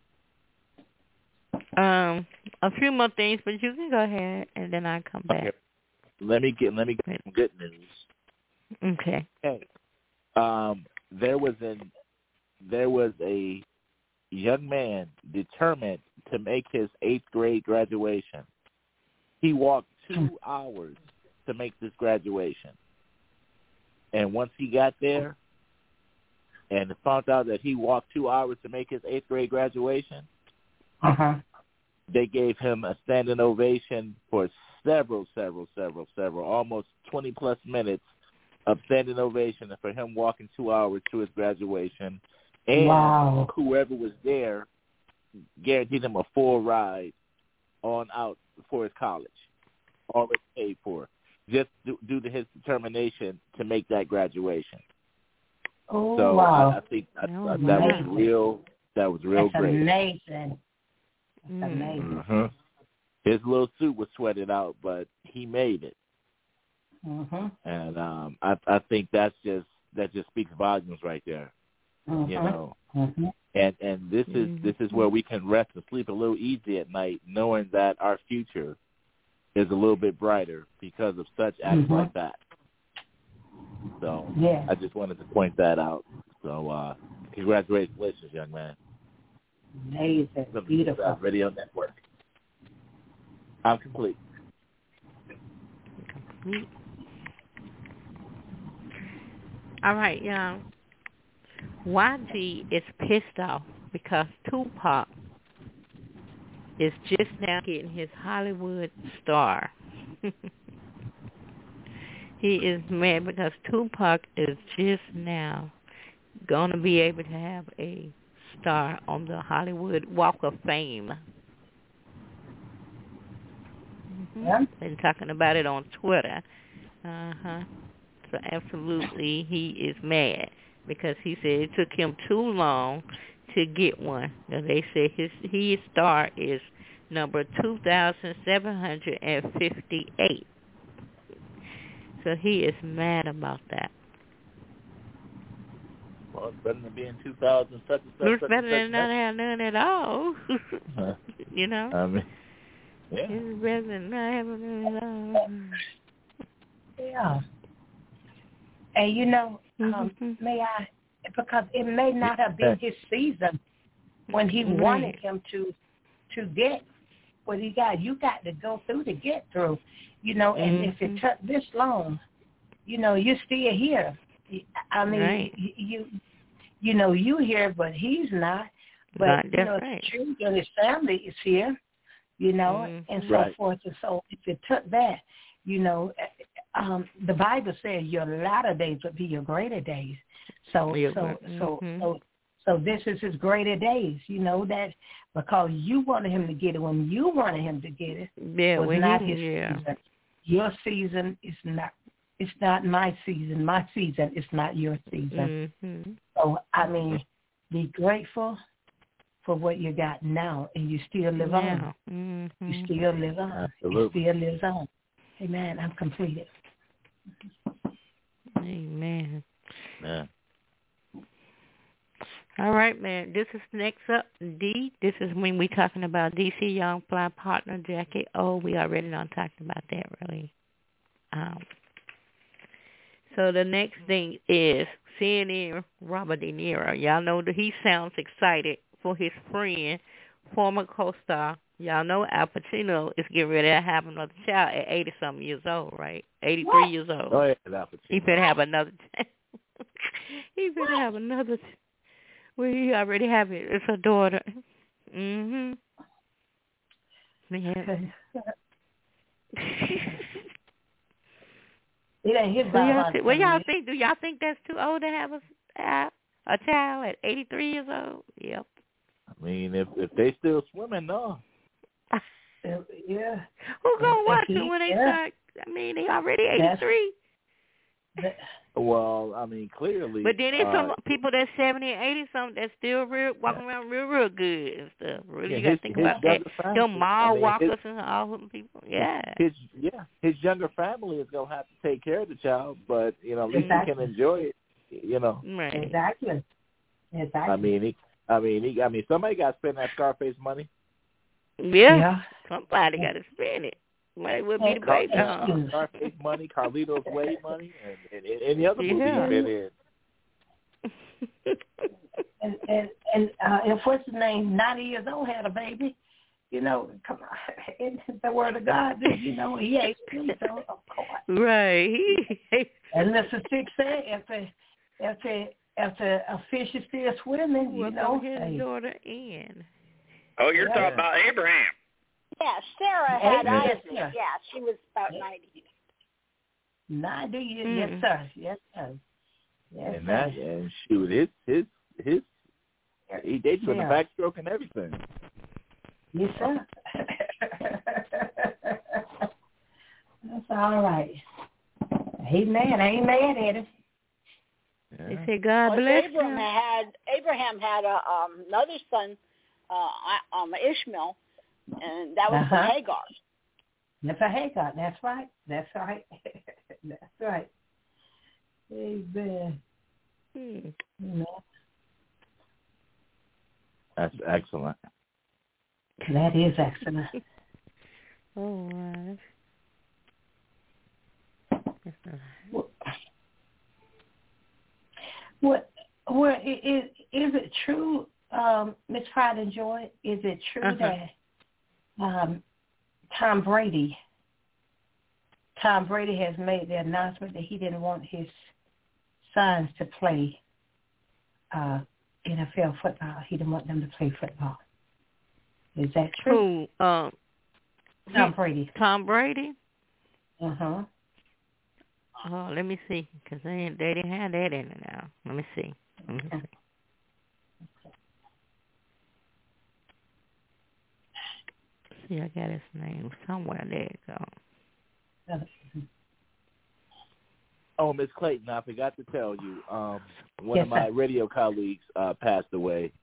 A few more things, but you can go ahead, and then I'll come back. Okay. Let me get some good news. Okay. Okay. There was a young man determined to make his 8th grade graduation. He walked 2 hours to make this graduation. And once he got there and found out that he walked 2 hours to make his 8th grade graduation, they gave him a standing ovation for several, almost 20-plus minutes of standing ovation for him walking 2 hours to his graduation. And whoever was there guaranteed him a full ride on out for his college, already paid for, just due to his determination to make that graduation. Oh, so wow. I think that was real. That was real That's great. Amazing. That's amazing. Mm-hmm. His little suit was sweated out, but he made it. Mm-hmm. And I think that just speaks volumes right there. Mm-hmm. You know. Mm-hmm. And this is where we can rest and sleep a little easy at night, knowing that our future is a little bit brighter because of such acts like that. So I just wanted to point that out. So congratulations, young man. Amazing. Beautiful. Radio Network. I'm complete. All right, y'all. YG is pissed off because Tupac is just now getting his Hollywood star. He is mad because Tupac is just now going to be able to have a star on the Hollywood Walk of Fame. Been talking about it on Twitter. So absolutely he is mad because he said it took him too long to get one. Now they say his star is number 2,758. So he is mad about that. Well, it's better than being 2,000 such and such. It's better than not having none at all. You know? I mean, yeah. It's better than not having none at all. Yeah. And you know, may I, because it may not have been his season when he wanted him to get what he got. You got to go through to get through, you know, and if it took this long, you know, you're still here. I mean, you know, you here, but he's not. But, you know, his children, his family is here. you know, and so forth. And so if it took that, you know, the Bible says your latter days would be your greater days. So this is his greater days, you know, that because you wanted him to get it when you wanted him to get it. Yeah, was not his season. Your season is not. It's not my season. My season is not your season. So I mean, be grateful for what you got now, and you still live on. You still live on. Absolutely. It still lives on. Amen. I'm completed. Amen. Yeah. All right, man. This is next up, D. This is when we talking about DC Young Fly Partner Jacket. Oh, we already done talked about that, really. So the next thing is CNN Robert De Niro. Y'all know that he sounds excited for his friend, former co-star. Y'all know Al Pacino is getting ready to have another child at 80-something years old, right? 83 years old. Oh, yeah, Al Pacino. He better have another He better have another Well, he already have it. It's a daughter. Man. It ain't his What y'all think? Do y'all think that's too old to have a child at 83 years old? Yep. I mean, if they still swimming, no. Yeah. Who gonna watch it when they start? I mean, they already 83. Well, I mean, clearly. But then there's some people that's 70 and 80 something that's still walking around real good and stuff. Really, you got to think about that. Them mall walkers and all them people. Yeah. His younger family is gonna have to take care of the child, but you know, at least he can enjoy it. You know. Right. Exactly. I mean, somebody got to spend that Scarface money. Yeah. Somebody got to spend it. Might well be the baby. Scarface money, Carlito's Way money, and any other movie he's been in. And what's his name? 90 years old, had a baby. You know, come on, it's the word of God. You know, he ate me, so of course. Right. And Mr. Six said, if a fish is still swimming, you know, his daughter in. Oh, you're talking about Abraham. Yeah, Sarah had Isaac. Yeah, she was about 90. 90 years, yes, sir. Yes, sir. Yes, and that, and shoot, his he dates with the backstroke and everything. Yes, sir. That's all right. Amen. I ain't mad at him. They say God bless Abraham had another son, Ishmael, and that was from Hagar. That's a Hagar. That's right. That's right. That's right. Amen. That's excellent. That is excellent. All right. What is it true, Miss Pride and Joy? Is it true that Tom Brady has made the announcement that he didn't want his sons to play NFL football? He didn't want them to play football. Is that true? Who? Tom Brady. Tom Brady? Uh-huh. Oh, let me see, because they didn't have that in it now. Let me see. See, I got his name somewhere. There you go. Oh, Miss Clayton, I forgot to tell you, one of my radio colleagues passed away.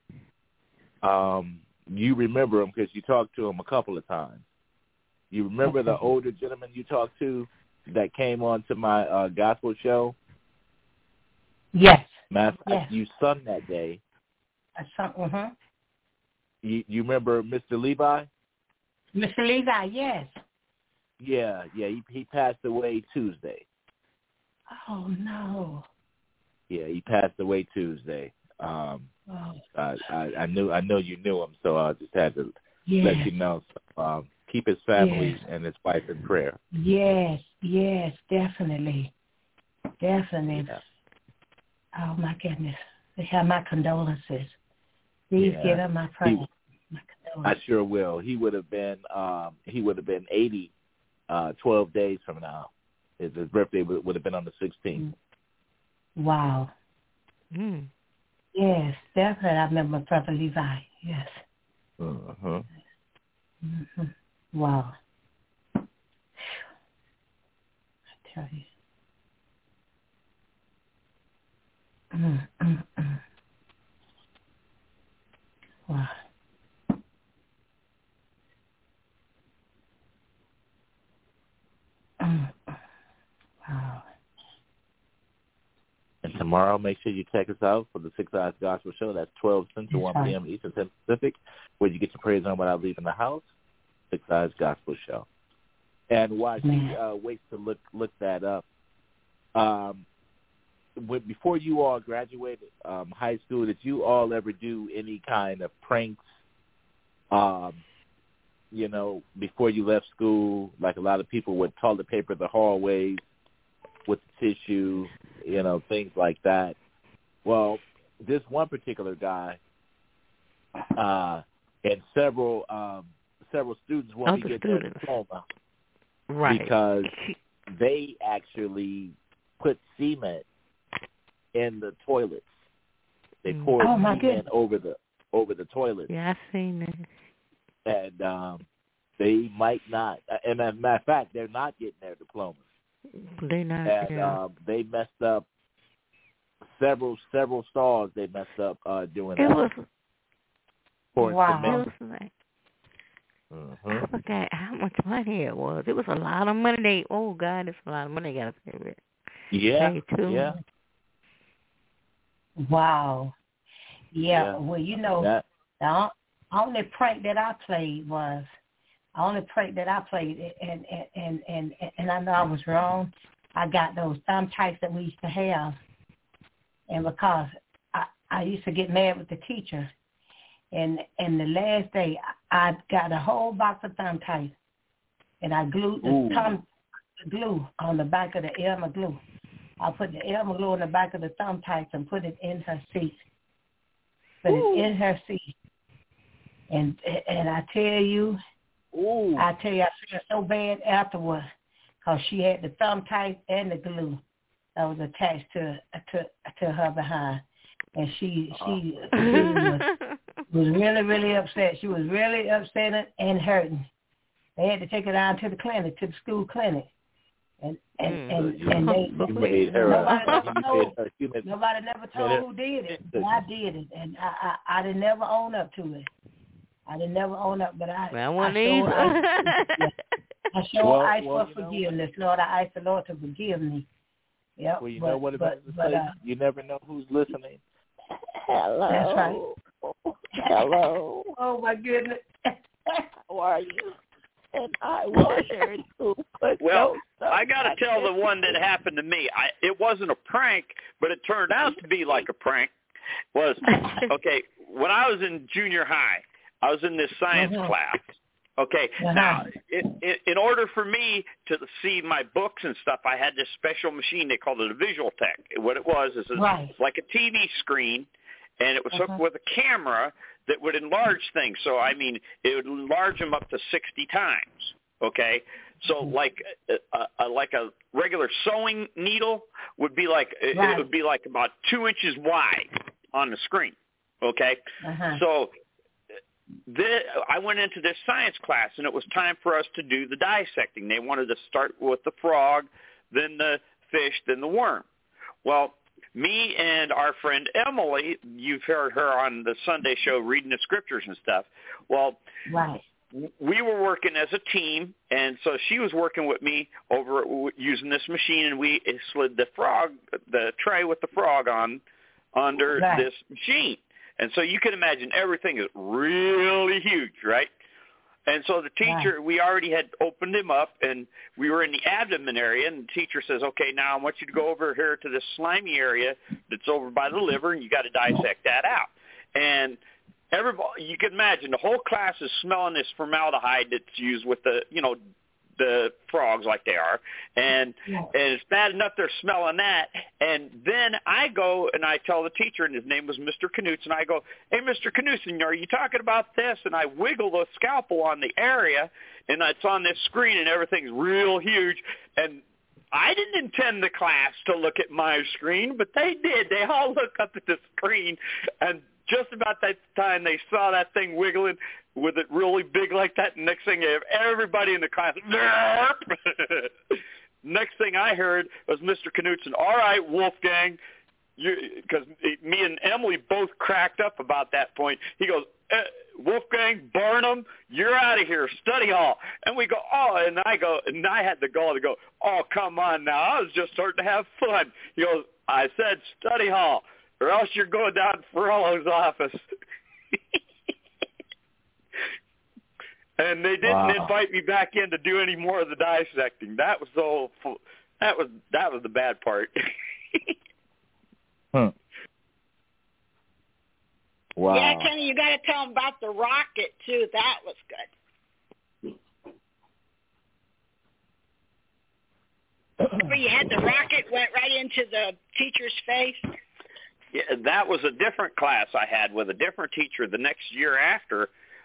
You remember him because you talked to him a couple of times. You remember the older gentleman you talked to that came on to my gospel show? Yes. You sung that day. I sung, You remember Mr. Levi? Mr. Levi, yes. Yeah, he passed away Tuesday. Oh, no. Yeah, he passed away Tuesday. I know you knew him, so I just had to let you know. So, keep his family and his wife in prayer. Yes, definitely. Yeah. Oh, my goodness. They have my condolences. Please give them my prayer. My I sure will. He would have been 80 12 days from now. His birthday would have been on the 16th. Wow. Mm. Yes, definitely. I remember Brother Levi. Yes. Uh-huh. Mm-hmm. Wow. I tell you. Mm-mm-mm. Wow. Wow. And tomorrow, make sure you check us out for the Six Eyes Gospel Show. That's 12 Central, 1 p.m. Eastern, 10 Pacific, where you get your praise on without leaving the house. Six Eyes Gospel Show. And while she waits to look that up, before you all graduated high school, did you all ever do any kind of pranks? Before you left school, like a lot of people would toilet paper the hallways with the tissue, things like that. Well, this one particular guy and several students won't get their diploma, right? Because they actually put cement in the toilets. They poured cement over the toilets. Yeah, I've seen that. And they might not. And as a matter of fact, they're not getting their diplomas. They're not. And they messed up several stars. They messed up doing that. It was wow. Like, I forgot how much money it was. It was a lot of money. Oh God, it's a lot of money they got to pay with. Yeah. Yeah. Wow. Yeah. Well, the only prank that I played was and I know I was wrong. I got those thumb types that we used to have, and because I used to get mad with the teacher, and the last day I got a whole box of thumb types, and I glued the glue on the back of the Elmer glue. I put the Elmer glue on the back of the thumb types and put it in her seat. Put it in her seat. And I tell you, I felt so bad afterwards because she had the thumb type and the glue that was attached to her behind, and she was really, really upset. She was really upset and hurting. They had to take her down to the clinic, to the school clinic, and nobody never told who did it. But I did it, and I didn't never own up to it. I didn't never own up, but I show ask for forgiveness. Lord, I ask the Lord to forgive me. Yep. Well, you know what about the say? You never know who's listening. Hello. That's right. Hello. Oh my goodness. How are you? And I was there too. Well, I got to tell the one that happened to me. It wasn't a prank, but it turned out to be like a prank. When I was in junior high, I was in this science class. Okay, now, in order for me to see my books and stuff, I had this special machine. They called it a Visual Tech. What it was is like a TV screen, and it was hooked with a camera that would enlarge things. So, I mean, it would enlarge them up to 60 times, okay? So like a regular sewing needle would be like, it would be like about 2 inches wide on the screen, okay? So I went into this science class, and it was time for us to do the dissecting. They wanted to start with the frog, then the fish, then the worm. Well, me and our friend Emily, you've heard her on the Sunday show reading the scriptures and stuff. Well, we were working as a team, and so she was working with me over using this machine, and we slid the tray with the frog on under this machine. And so you can imagine everything is really huge, right? And so the teacher, we already had opened him up, and we were in the abdomen area, and the teacher says, okay, now I want you to go over here to this slimy area that's over by the liver, and you got to dissect that out. And everybody, you can imagine, the whole class is smelling this formaldehyde that's used with the, the frogs like they are, and it's bad enough they're smelling that. And then I go and I tell the teacher, and his name was Mr. Knutson, and I go, hey, Mr. Knutson, are you talking about this? And I wiggle the scalpel on the area, and it's on this screen, and everything's real huge. And I didn't intend the class to look at my screen, but they did. They all looked up at the screen, and just about that time they saw that thing wiggling with it really big like that. And next thing, everybody in the class, next thing I heard was Mr. Knutson, all right, Wolfgang, because me and Emily both cracked up about that point. He goes, Wolfgang Barnum, you're out of here, study hall. And we go, oh, and I had the gall to go, oh, come on now, I was just starting to have fun. He goes, I said study hall, or else you're going down to Ferrello's office. And they didn't invite me back in to do any more of the dissecting. That was that was the bad part. Wow. Yeah, Kenny, you got to tell them about the rocket too. That was good. Where you had the rocket went right into the teacher's face. Yeah, that was a different class I had with a different teacher the next year after.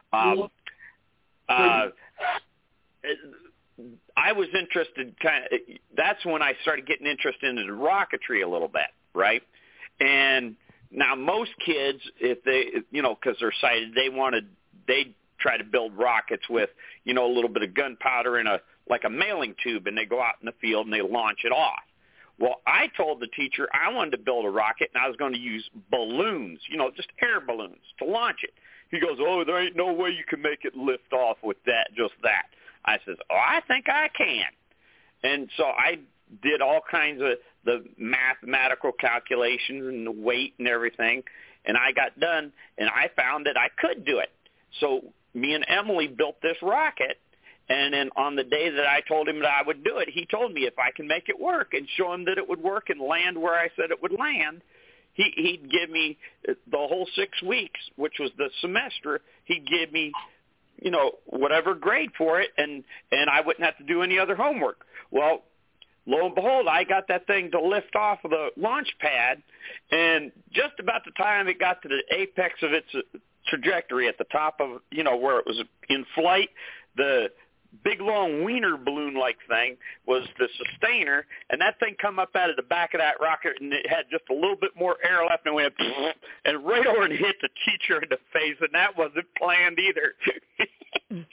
I was interested that's when I started getting interested in rocketry a little bit, right? And now most kids, if they, because they're sighted, they try to build rockets with, a little bit of gunpowder in like a mailing tube, and they go out in the field and they launch it off. Well, I told the teacher I wanted to build a rocket, and I was going to use balloons, just air balloons to launch it. He goes, oh, there ain't no way you can make it lift off with just that. I says, oh, I think I can. And so I did all kinds of the mathematical calculations and the weight and everything, and I got done, and I found that I could do it. So me and Emily built this rocket, and then on the day that I told him that I would do it, he told me if I can make it work and show him that it would work and land where I said it would land, he'd give me the whole 6 weeks, which was the semester. He'd give me, whatever grade for it, and I wouldn't have to do any other homework. Well, lo and behold, I got that thing to lift off of the launch pad, and just about the time it got to the apex of its trajectory at the top of, where it was in flight, the big, long wiener balloon-like thing was the sustainer, and that thing come up out of the back of that rocket, and it had just a little bit more air left, and went and right over and hit the teacher in the face, and that wasn't planned either.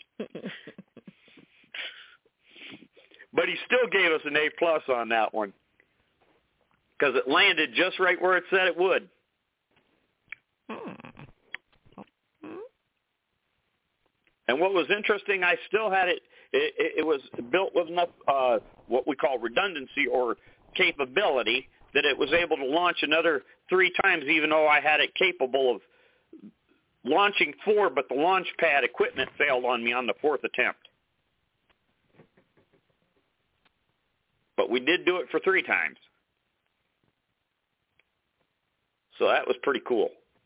But he still gave us an A+ on that one because it landed just right where it said it would. And what was interesting, I still had it. It was built with enough what we call redundancy or capability that it was able to launch another 3 times, even though I had it capable of launching 4, but the launch pad equipment failed on me on the 4th attempt. But we did do it for 3 times. So that was pretty cool.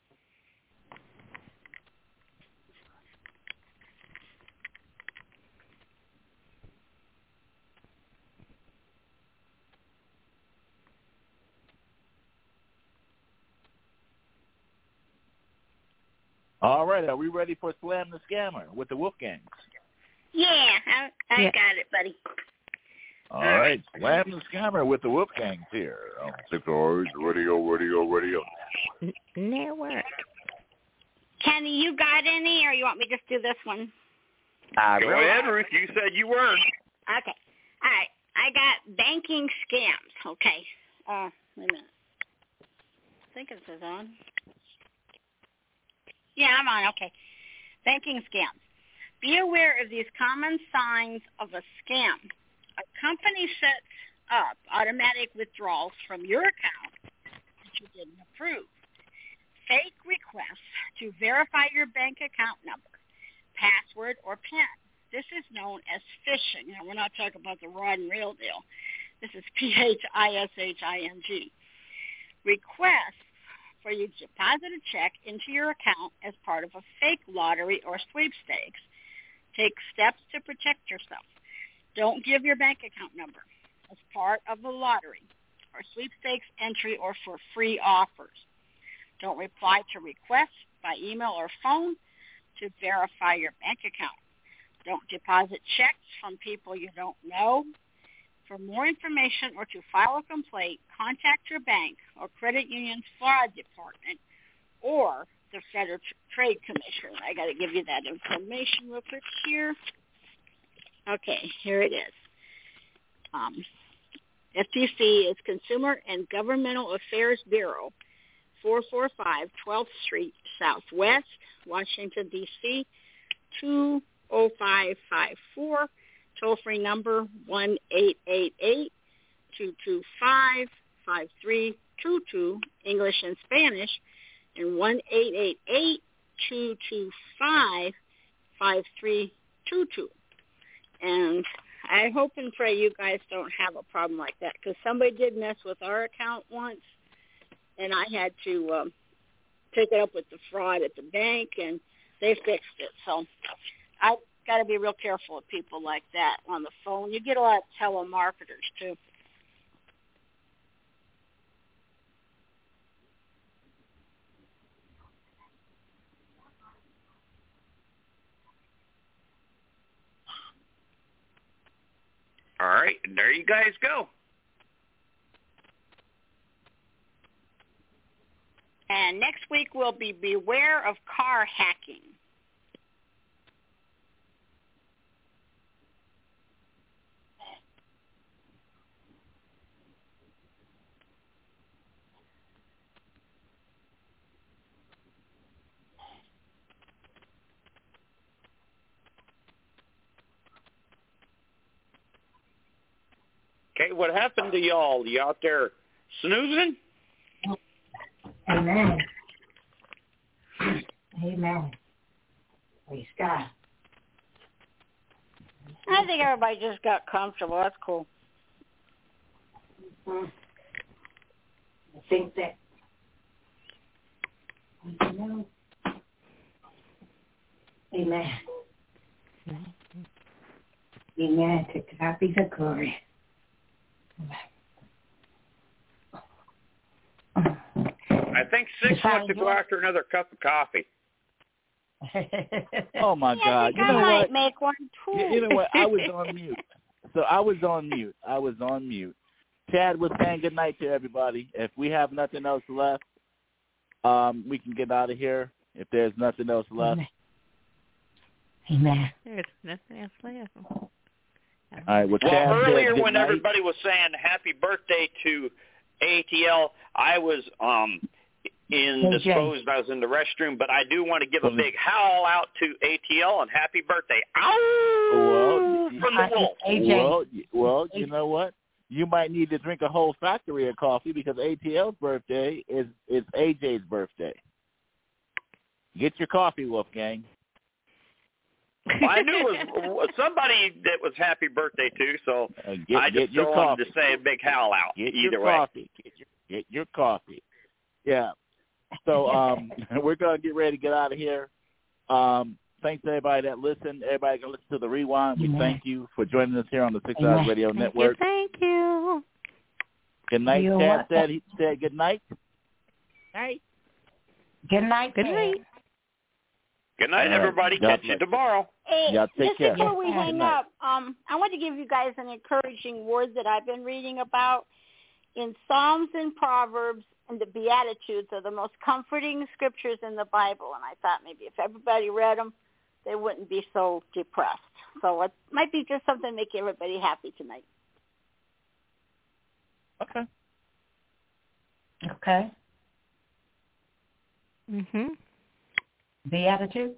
All right, are we ready for Slam the Scammer with the Wolfgangs? Yeah, I got it, buddy. All right, Slam the Scammer with the Wolfgangs here on 6 Eyes Radio. Network. Kenny, you got any, or you want me to just do this one? Go ahead, Ruth. You said you were. Okay. All right. I got banking scams. Okay. Wait a minute. I think it says on. Yeah, I'm on. Okay. Banking scams. Be aware of these common signs of a scam. A company sets up automatic withdrawals from your account that you didn't approve. Fake requests to verify your bank account number, password, or PIN. This is known as phishing. Now, we're not talking about the raw and real deal. This is PHISHING. Requests for you to deposit a check into your account as part of a fake lottery or sweepstakes. Take steps to protect yourself. Don't give your bank account number as part of the lottery or sweepstakes entry or for free offers. Don't reply to requests by email or phone to verify your bank account. Don't deposit checks from people you don't know. For more information or to file a complaint, contact your bank or credit union's fraud department or the Federal Trade Commission. I got to give you that information real quick here. Okay, here it is. FTC is Consumer and Governmental Affairs Bureau, 445 12th Street, Southwest, Washington, D.C., 20554. Toll-free number 1-888-225-5322, English and Spanish, and 1-888-225-5322. And I hope and pray you guys don't have a problem like that, because somebody did mess with our account once, and I had to take it up with the fraud at the bank, and they fixed it. So I got to be real careful with people like that on the phone. You get a lot of telemarketers, too. All right, there you guys go. And next week will be Beware of Car Hacking. Okay, what happened to y'all? You out there snoozing? Amen. Amen. Praise God. I think everybody just got comfortable. That's cool. I think that, amen. Amen. To God be the glory. I think Six wants to go after another cup of coffee. Oh, my God. You know what? Make one too. You know what? I was on mute. So I was on mute. Chad was saying good night to everybody. If we have nothing else left, we can get out of here. If there's nothing else left. Amen. There's nothing else left. All right. Well, earlier when everybody was saying happy birthday to ATL, I was indisposed. I was in the restroom, but I do want to give a big howl out to ATL and happy birthday. Ow! From the wolf. Well, you know what? You might need to drink a whole factory of coffee because ATL's birthday is AJ's birthday. Get your coffee, Wolfgang. Well, I knew it was somebody that was happy birthday too, so I just don't want to say a big howl out. Either way. Get your coffee. Yeah. So we're going to get ready to get out of here. Thanks to everybody that listened. Everybody can listen to the rewind. We thank you for joining us here on the 6 Hours Radio Network. Thank you. Good night, Chad said. He said good night. Night. Good night. Good night. Good night, everybody. God Catch bless you tomorrow. Hey, yeah, take just care. before we hang up, I want to give you guys an encouraging word that I've been reading about. In Psalms and Proverbs and the Beatitudes are the most comforting scriptures in the Bible, and I thought maybe if everybody read them, they wouldn't be so depressed. So it might be just something to make everybody happy tonight. Okay. Okay. Mhm. Beatitude?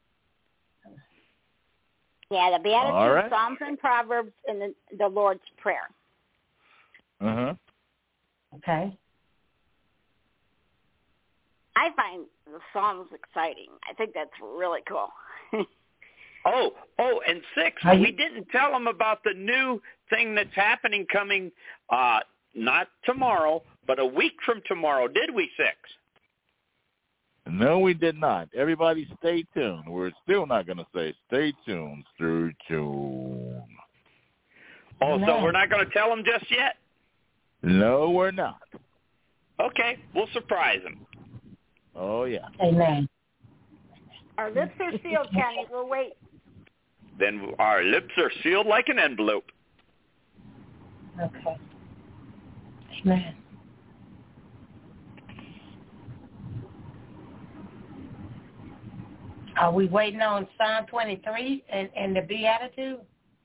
Yeah, the Beatitudes, All right. Psalms and Proverbs, and the Lord's Prayer. Uh-huh. Okay. I find the Psalms exciting. I think that's really cool. Oh, and 6, we didn't tell them about the new thing that's happening coming, not tomorrow, but a week from tomorrow, did we, 6? No, we did not. Everybody stay tuned. We're still not going to say stay tuned. Stay tuned. Oh, so we're not going to tell them just yet? No, we're not. Okay, we'll surprise them. Oh, yeah. Amen. Our lips are sealed, Kenny. We'll wait. Then our lips are sealed like an envelope. Okay. Amen. Are we waiting on Psalm 23 and the Beatitude?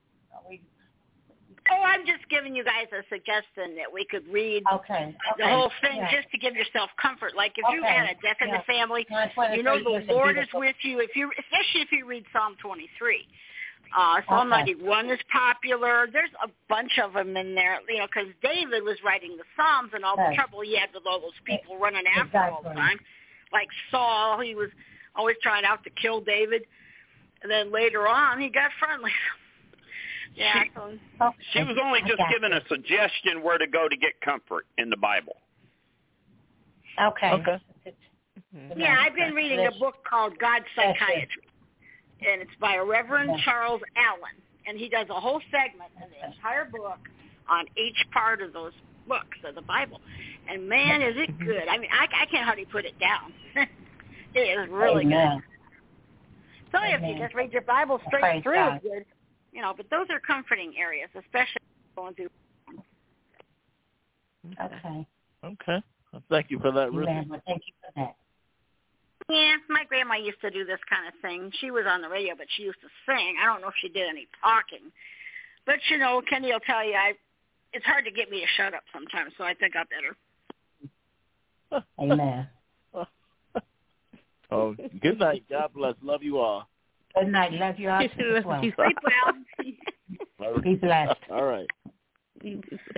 Oh, I'm just giving you guys a suggestion that we could read the whole thing just to give yourself comfort. Like if you had a death in the family, you know the Lord is with you. Especially if you read Psalm 23. Psalm 91 is popular. There's a bunch of them in there, because David was writing the Psalms and all the trouble he had with all those people running after him all the time. Like Saul, he was always trying out to kill David. And then later on, he got friendly. Yeah, she was only just given a suggestion where to go to get comfort in the Bible. Okay. Yeah, I've been reading a book called God's Psychiatry, and it's by a Reverend Charles Allen, and he does a whole segment in the entire book on each part of those books of the Bible. And man, is it good. I mean, I can't hardly put it down. It is really good. So if you just read your Bible straight through, it's good. But those are comforting areas, especially going through. Okay. Well, thank you for that, Ruth. Well, thank you for that. Yeah, my grandma used to do this kind of thing. She was on the radio, but she used to sing. I don't know if she did any talking. But, Kenny will tell you, it's hard to get me to shut up sometimes, so I think I better. Amen. Oh, good night. God bless. Love you all. Good night. Love you all. Sleep well. Be blessed. All right.